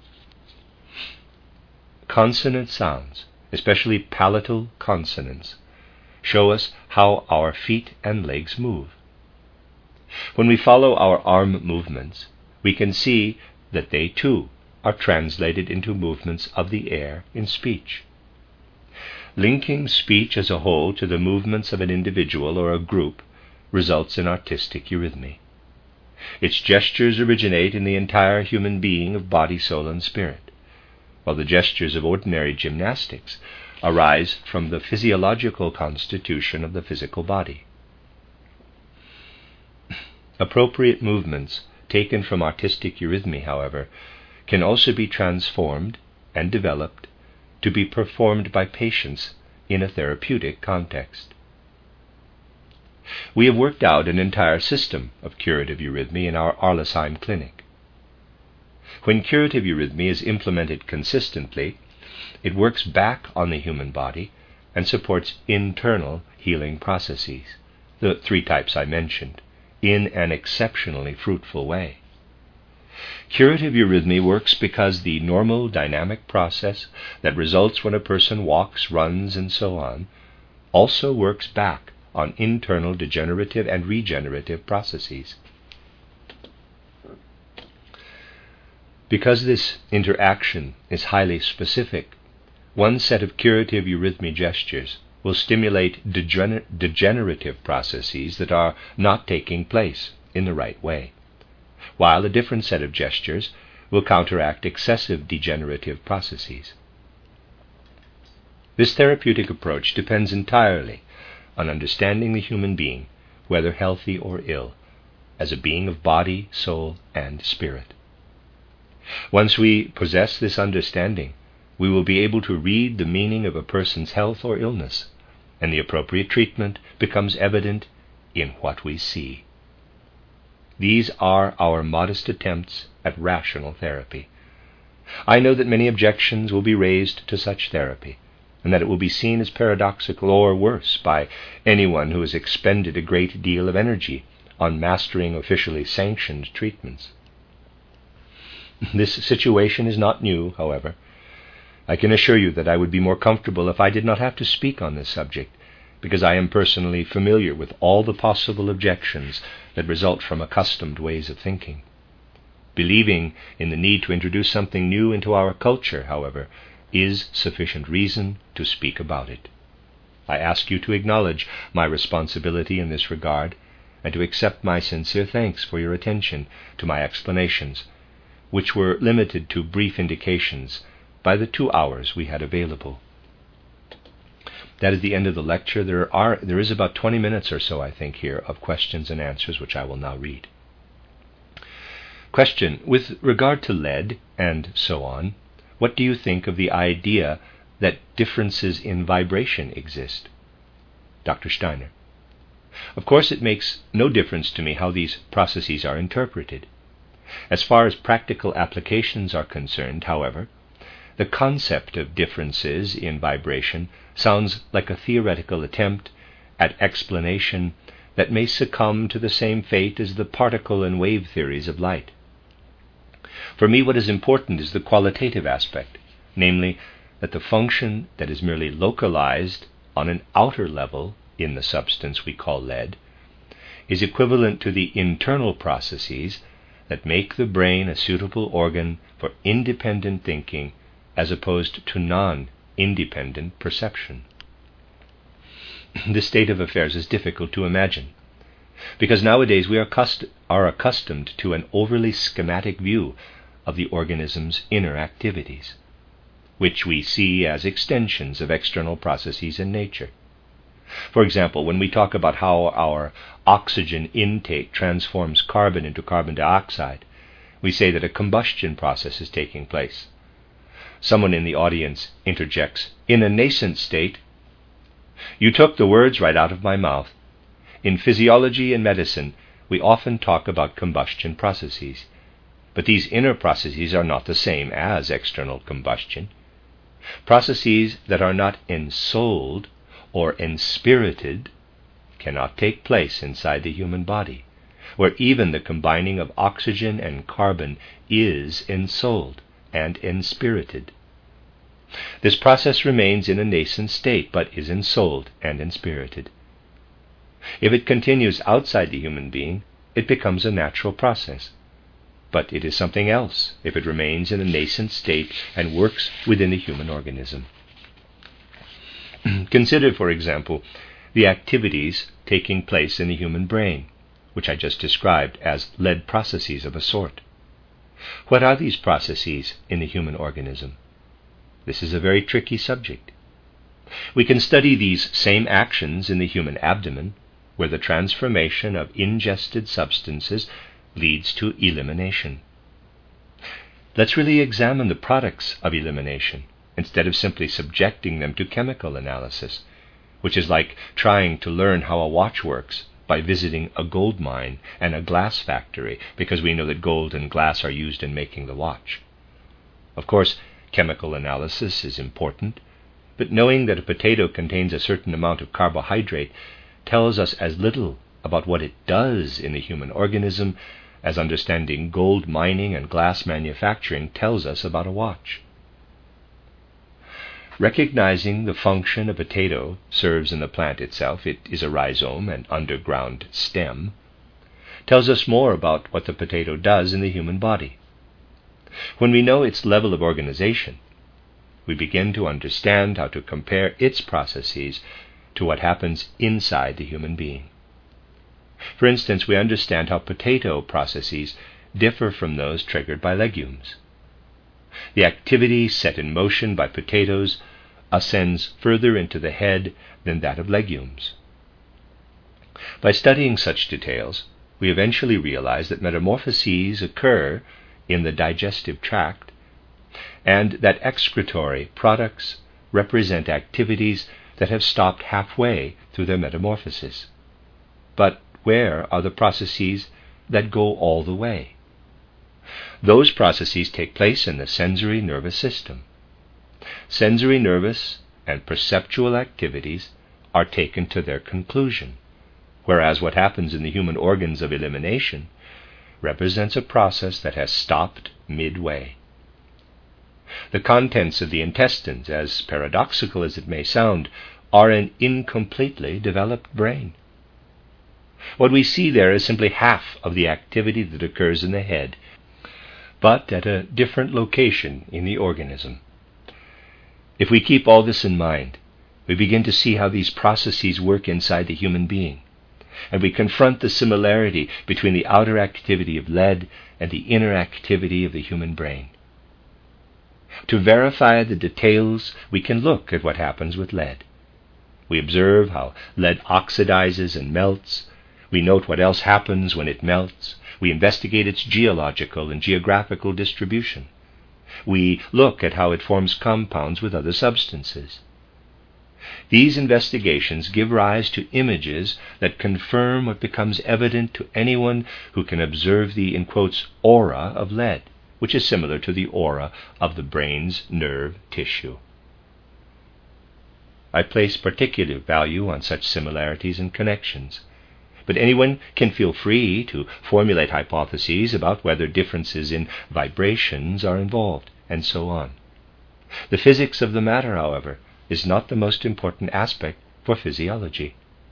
Consonant sounds, especially palatal consonants, show us how our feet and legs move. When we follow our arm movements, we can see that they too are translated into movements of the air in speech. Linking speech as a whole to the movements of an individual or a group results in artistic eurythmy. Its gestures originate in the entire human being of body, soul, and spirit, while the gestures of ordinary gymnastics arise from the physiological constitution of the physical body. Appropriate movements taken from artistic eurythmy, however, can also be transformed and developed to be performed by patients in a therapeutic context. We have worked out an entire system of curative eurythmy in our Arlesheim clinic. When curative eurythmy is implemented consistently, it works back on the human body and supports internal healing processes, the three types I mentioned, in an exceptionally fruitful way. Curative eurythmy works because the normal dynamic process that results when a person walks, runs, and so on also works back on internal degenerative and regenerative processes. Because this interaction is highly specific, one set of curative eurythmy gestures will stimulate degener- degenerative processes that are not taking place in the right way, while a different set of gestures will counteract excessive degenerative processes. This therapeutic approach depends entirely on understanding the human being, whether healthy or ill, as a being of body, soul, and spirit. Once we possess this understanding, we will be able to read the meaning of a person's health or illness, and the appropriate treatment becomes evident in what we see. These are our modest attempts at rational therapy. I know that many objections will be raised to such therapy, and that it will be seen as paradoxical or worse by anyone who has expended a great deal of energy on mastering officially sanctioned treatments. This situation is not new, however. I can assure you that I would be more comfortable if I did not have to speak on this subject, because I am personally familiar with all the possible objections that result from accustomed ways of thinking. Believing in the need to introduce something new into our culture, however, is sufficient reason to speak about it. I ask you to acknowledge my responsibility in this regard, and to accept my sincere thanks for your attention to my explanations, which were limited to brief indications by the two hours we had available. That is the end of the lecture. There are there is about twenty minutes or so, I think, here of questions and answers, which I will now read. Question: with regard to lead and so on, what do you think of the idea that differences in vibration exist? Doctor Steiner: of course it makes no difference to me how these processes are interpreted. As far as practical applications are concerned, however, the concept of differences in vibration sounds like a theoretical attempt at explanation that may succumb to the same fate as the particle and wave theories of light. For me, what is important is the qualitative aspect, namely, that the function that is merely localized on an outer level in the substance we call lead is equivalent to the internal processes that make the brain a suitable organ for independent thinking as opposed to non-independent perception. This state of affairs is difficult to imagine, because nowadays we are, cust- are accustomed to an overly schematic view of the organism's inner activities, which we see as extensions of external processes in nature. For example, when we talk about how our oxygen intake transforms carbon into carbon dioxide, we say that a combustion process is taking place. Someone in the audience interjects, "In a nascent state." You took the words right out of my mouth. In physiology and medicine, we often talk about combustion processes, but these inner processes are not the same as external combustion. Processes that are not ensouled or enspirited cannot take place inside the human body, where even the combining of oxygen and carbon is ensouled and enspirited. This process remains in a nascent state, but is ensouled and enspirited. If it continues outside the human being, it becomes a natural process. But it is something else if it remains in a nascent state and works within the human organism. Consider, for example, the activities taking place in the human brain, which I just described as lead processes of a sort. What are these processes in the human organism? This is a very tricky subject. We can study these same actions in the human abdomen, where the transformation of ingested substances leads to elimination. Let's really examine the products of elimination, instead of simply subjecting them to chemical analysis, which is like trying to learn how a watch works by visiting a gold mine and a glass factory, because we know that gold and glass are used in making the watch. Of course, chemical analysis is important, but knowing that a potato contains a certain amount of carbohydrate tells us as little about what it does in the human organism as understanding gold mining and glass manufacturing tells us about a watch. Recognizing the function a potato serves in the plant itself, it is a rhizome, an underground stem, tells us more about what the potato does in the human body. When we know its level of organization, we begin to understand how to compare its processes to what happens inside the human being. For instance, we understand how potato processes differ from those triggered by legumes. The activity set in motion by potatoes ascends further into the head than that of legumes. By studying such details, we eventually realize that metamorphoses occur in the digestive tract, and that excretory products represent activities that have stopped halfway through their metamorphosis. But where are the processes that go all the way? Those processes take place in the sensory nervous system. Sensory nervous and perceptual activities are taken to their conclusion, whereas what happens in the human organs of elimination represents a process that has stopped midway. The contents of the intestines, as paradoxical as it may sound, are an incompletely developed brain. What we see there is simply half of the activity that occurs in the head, but at a different location in the organism. If we keep all this in mind, we begin to see how these processes work inside the human being, and we confront the similarity between the outer activity of lead and the inner activity of the human brain. To verify the details, we can look at what happens with lead. We observe how lead oxidizes and melts. We note what else happens when it melts. We investigate its geological and geographical distribution. We look at how it forms compounds with other substances. These investigations give rise to images that confirm what becomes evident to anyone who can observe the, in quotes, aura of lead, which is similar to the aura of the brain's nerve tissue. I place particular value on such similarities and connections, but anyone can feel free to formulate hypotheses about whether differences in vibrations are involved, and so on. The physics of the matter, however, is not the most important aspect for physiology.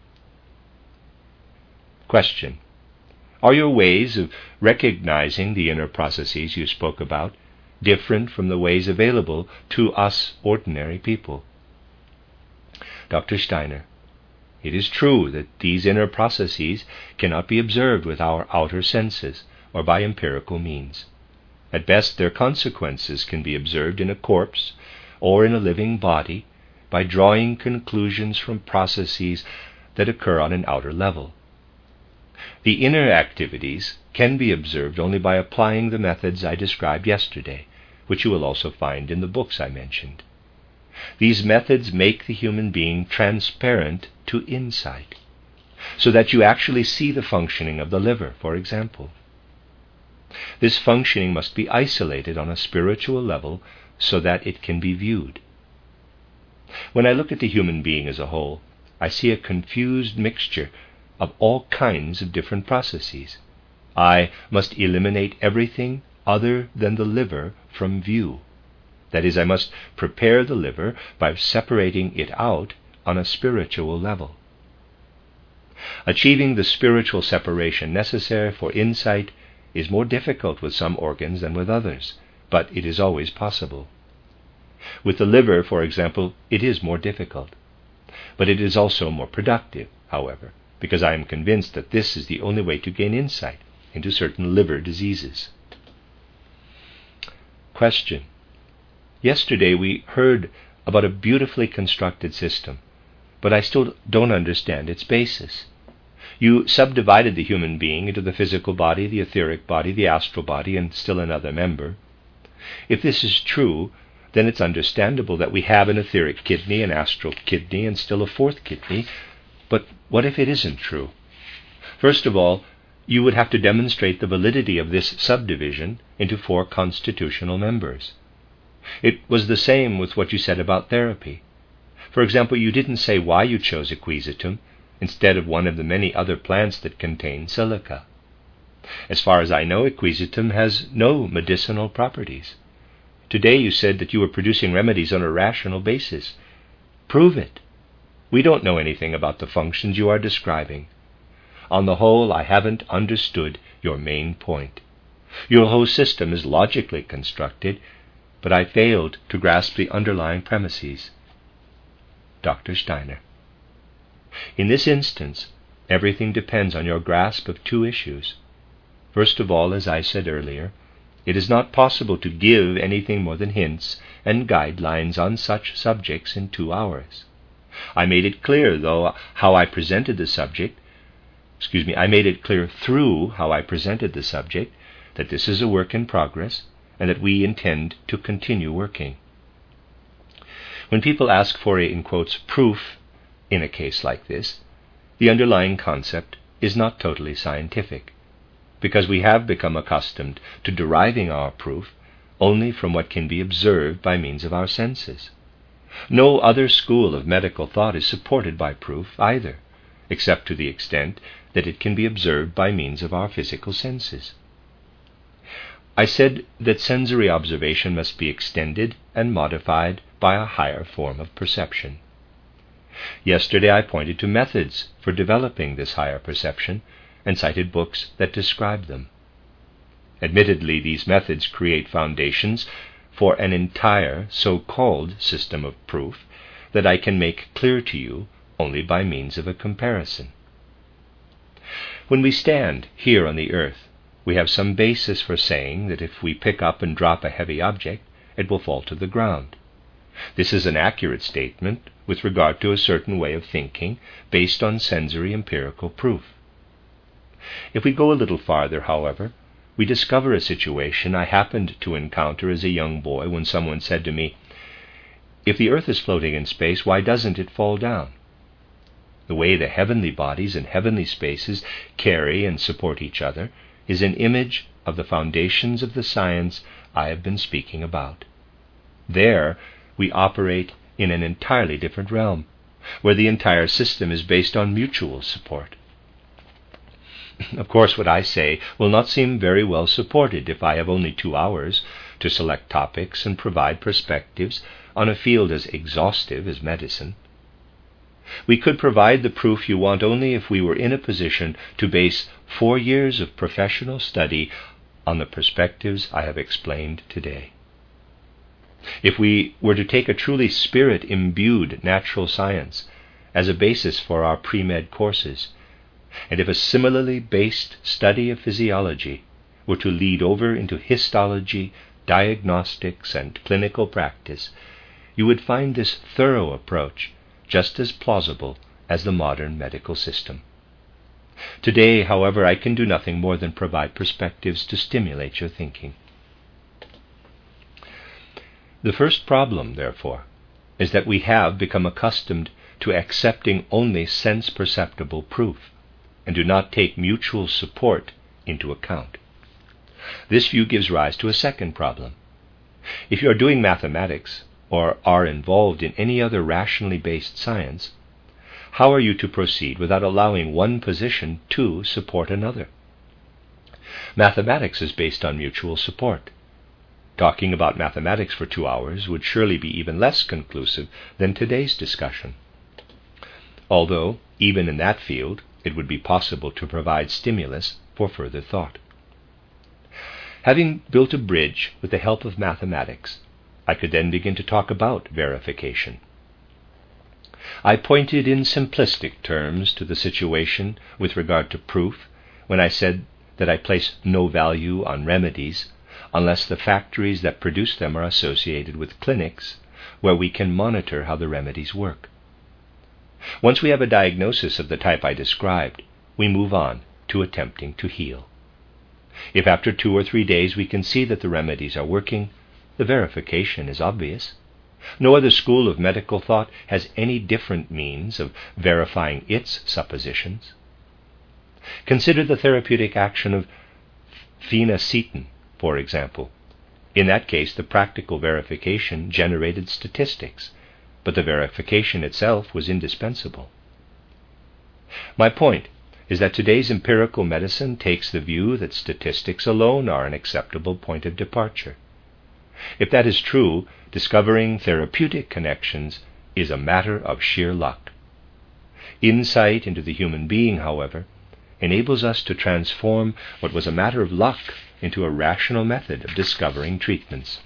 Question: are your ways of recognizing the inner processes you spoke about different from the ways available to us ordinary people? Doctor Steiner: it is true that these inner processes cannot be observed with our outer senses or by empirical means. At best, their consequences can be observed in a corpse or in a living body by drawing conclusions from processes that occur on an outer level. The inner activities can be observed only by applying the methods I described yesterday, which you will also find in the books I mentioned. These methods make the human being transparent to insight, so that you actually see the functioning of the liver, for example. This functioning must be isolated on a spiritual level so that it can be viewed. When I look at the human being as a whole, I see a confused mixture of all kinds of different processes. I must eliminate everything other than the liver from view. That is, I must prepare the liver by separating it out on a spiritual level. Achieving the spiritual separation necessary for insight is more difficult with some organs than with others, but it is always possible. With the liver, for example, it is more difficult, but it is also more productive, however, because I am convinced that this is the only way to gain insight into certain liver diseases. Question: yesterday we heard about a beautifully constructed system, but I still don't understand its basis. You subdivided the human being into the physical body, the etheric body, the astral body, and still another member. If this is true, then it's understandable that we have an etheric kidney, an astral kidney, and still a fourth kidney. But what if it isn't true? First of all, you would have to demonstrate the validity of this subdivision into four constitutional members. It was the same with what you said about therapy. For example, you didn't say why you chose equisetum instead of one of the many other plants that contain silica. As far as I know, equisetum has no medicinal properties. Today you said that you were producing remedies on a rational basis. Prove it. We don't know anything about the functions you are describing. On the whole, I haven't understood your main point. Your whole system is logically constructed, but I failed to grasp the underlying premises. Doctor Steiner. In this instance, everything depends on your grasp of two issues. First of all, as I said earlier, it is not possible to give anything more than hints and guidelines on such subjects in two hours. I made it clear, though, how I presented the subject, excuse me, I made it clear through how I presented the subject that this is a work in progress and that we intend to continue working. When people ask for a, in quotes, proof in a case like this, the underlying concept is not totally scientific, because we have become accustomed to deriving our proof only from what can be observed by means of our senses. No other school of medical thought is supported by proof either, except to the extent that it can be observed by means of our physical senses. I said that sensory observation must be extended and modified by a higher form of perception. Yesterday I pointed to methods for developing this higher perception and cited books that describe them. Admittedly, these methods create foundations for an entire so-called system of proof that I can make clear to you only by means of a comparison. When we stand here on the earth, we have some basis for saying that if we pick up and drop a heavy object, it will fall to the ground. This is an accurate statement with regard to a certain way of thinking based on sensory empirical proof. If we go a little farther, however, we discover a situation I happened to encounter as a young boy when someone said to me, "If the earth is floating in space, why doesn't it fall down?" The way the heavenly bodies and heavenly spaces carry and support each other is an image of the foundations of the science I have been speaking about. There we operate in an entirely different realm, where the entire system is based on mutual support. Of course, what I say will not seem very well supported if I have only two hours to select topics and provide perspectives on a field as exhaustive as medicine. We could provide the proof you want only if we were in a position to base four years of professional study on the perspectives I have explained today. If we were to take a truly spirit-imbued natural science as a basis for our pre-med courses, and if a similarly based study of physiology were to lead over into histology, diagnostics, and clinical practice, you would find this thorough approach just as plausible as the modern medical system. Today, however, I can do nothing more than provide perspectives to stimulate your thinking. The first problem, therefore, is that we have become accustomed to accepting only sense-perceptible proof, and do not take mutual support into account. This view gives rise to a second problem. If you are doing mathematics, or are involved in any other rationally based science, how are you to proceed without allowing one position to support another? Mathematics is based on mutual support. Talking about mathematics for two hours would surely be even less conclusive than today's discussion. Although, even in that field, it would be possible to provide stimulus for further thought. Having built a bridge with the help of mathematics, I could then begin to talk about verification. I pointed in simplistic terms to the situation with regard to proof when I said that I place no value on remedies unless the factories that produce them are associated with clinics where we can monitor how the remedies work. Once we have a diagnosis of the type I described, we move on to attempting to heal. If after two or three days we can see that the remedies are working, the verification is obvious. No other school of medical thought has any different means of verifying its suppositions. Consider the therapeutic action of phenacetin, for example. In that case, the practical verification generated statistics, but the verification itself was indispensable. My point is that today's empirical medicine takes the view that statistics alone are an acceptable point of departure. If that is true, discovering therapeutic connections is a matter of sheer luck. Insight into the human being, however, enables us to transform what was a matter of luck into a rational method of discovering treatments.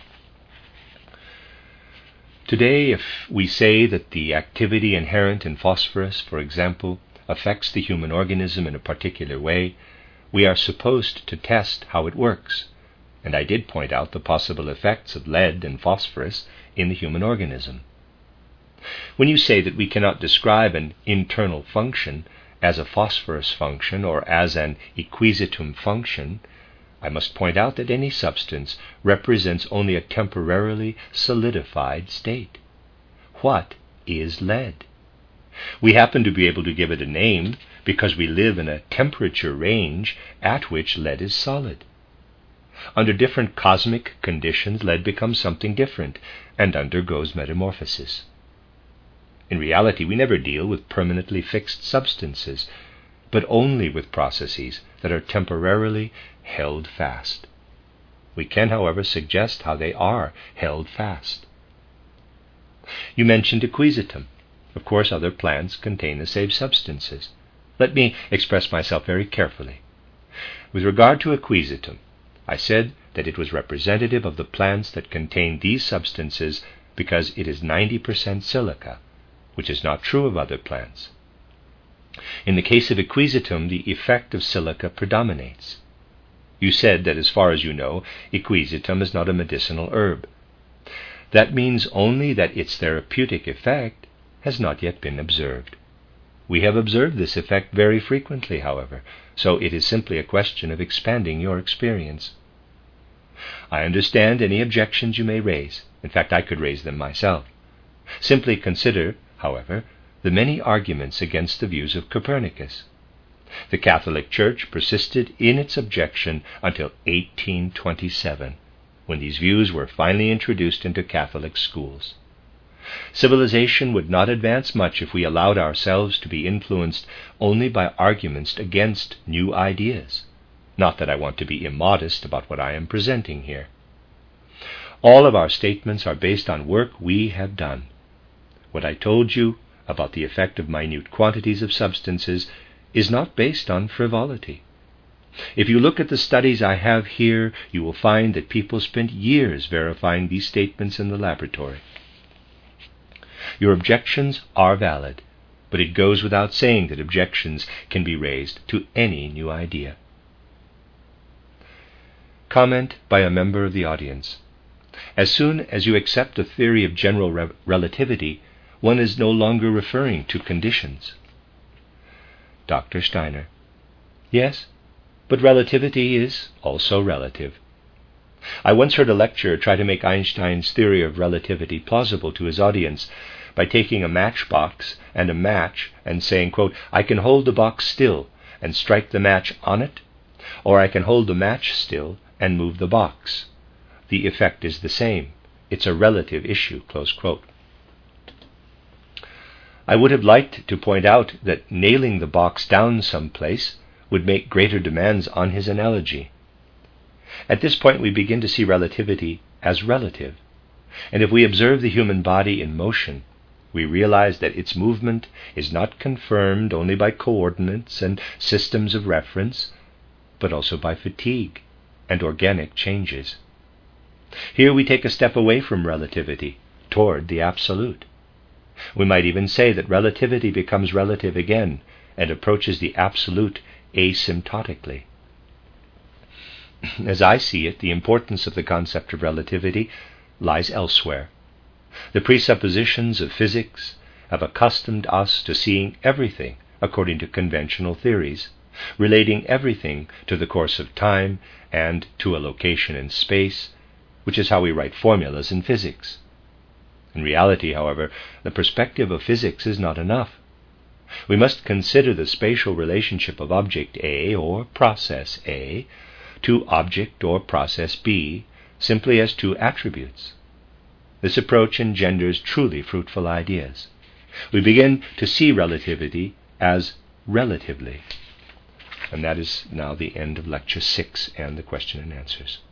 Today, if we say that the activity inherent in phosphorus, for example, affects the human organism in a particular way, we are supposed to test how it works, and I did point out the possible effects of lead and phosphorus in the human organism. When you say that we cannot describe an internal function as a phosphorus function or as an equisetum function, I must point out that any substance represents only a temporarily solidified state. What is lead? We happen to be able to give it a name because we live in a temperature range at which lead is solid. Under different cosmic conditions, lead becomes something different and undergoes metamorphosis. In reality, we never deal with permanently fixed substances, but only with processes that are temporarily held fast. We can, however, suggest how they are held fast. You mentioned equisetum. Of course, other plants contain the same substances. Let me express myself very carefully. With regard to equisetum, I said that it was representative of the plants that contain these substances because it is ninety percent silica, which is not true of other plants. In the case of equisetum, the effect of silica predominates. You said that as far as you know, equisetum is not a medicinal herb. That means only that its therapeutic effect has not yet been observed. We have observed this effect very frequently, however, so it is simply a question of expanding your experience. I understand any objections you may raise. In fact, I could raise them myself. Simply consider, however, the many arguments against the views of Copernicus. The Catholic Church persisted in its objection until eighteen twenty-seven, when these views were finally introduced into Catholic schools. Civilization would not advance much if we allowed ourselves to be influenced only by arguments against new ideas. Not that I want to be immodest about what I am presenting here. All of our statements are based on work we have done. What I told you about the effect of minute quantities of substances is not based on frivolity. If you look at the studies I have here, you will find that people spent years verifying these statements in the laboratory. Your objections are valid, but it goes without saying that objections can be raised to any new idea. Comment by a member of the audience. As soon as you accept the theory of general re- relativity, one is no longer referring to conditions. Doctor Steiner. Yes, but relativity is also relative. I once heard a lecturer try to make Einstein's theory of relativity plausible to his audience by taking a matchbox and a match and saying, quote, I can hold the box still and strike the match on it, or I can hold the match still and move the box. The effect is the same. It's a relative issue, close quote. I would have liked to point out that nailing the box down someplace would make greater demands on his analogy. At this point we begin to see relativity as relative, and if we observe the human body in motion, we realize that its movement is not confirmed only by coordinates and systems of reference, but also by fatigue and organic changes. Here we take a step away from relativity toward the absolute. We might even say that relativity becomes relative again and approaches the absolute asymptotically. As I see it, the importance of the concept of relativity lies elsewhere. The presuppositions of physics have accustomed us to seeing everything according to conventional theories, relating everything to the course of time and to a location in space, which is how we write formulas in physics. In reality, however, the perspective of physics is not enough. We must consider the spatial relationship of object A or process A to object or process B simply as two attributes. This approach engenders truly fruitful ideas. We begin to see relativity as relatively. And that is now the end of Lecture six and the question and answers.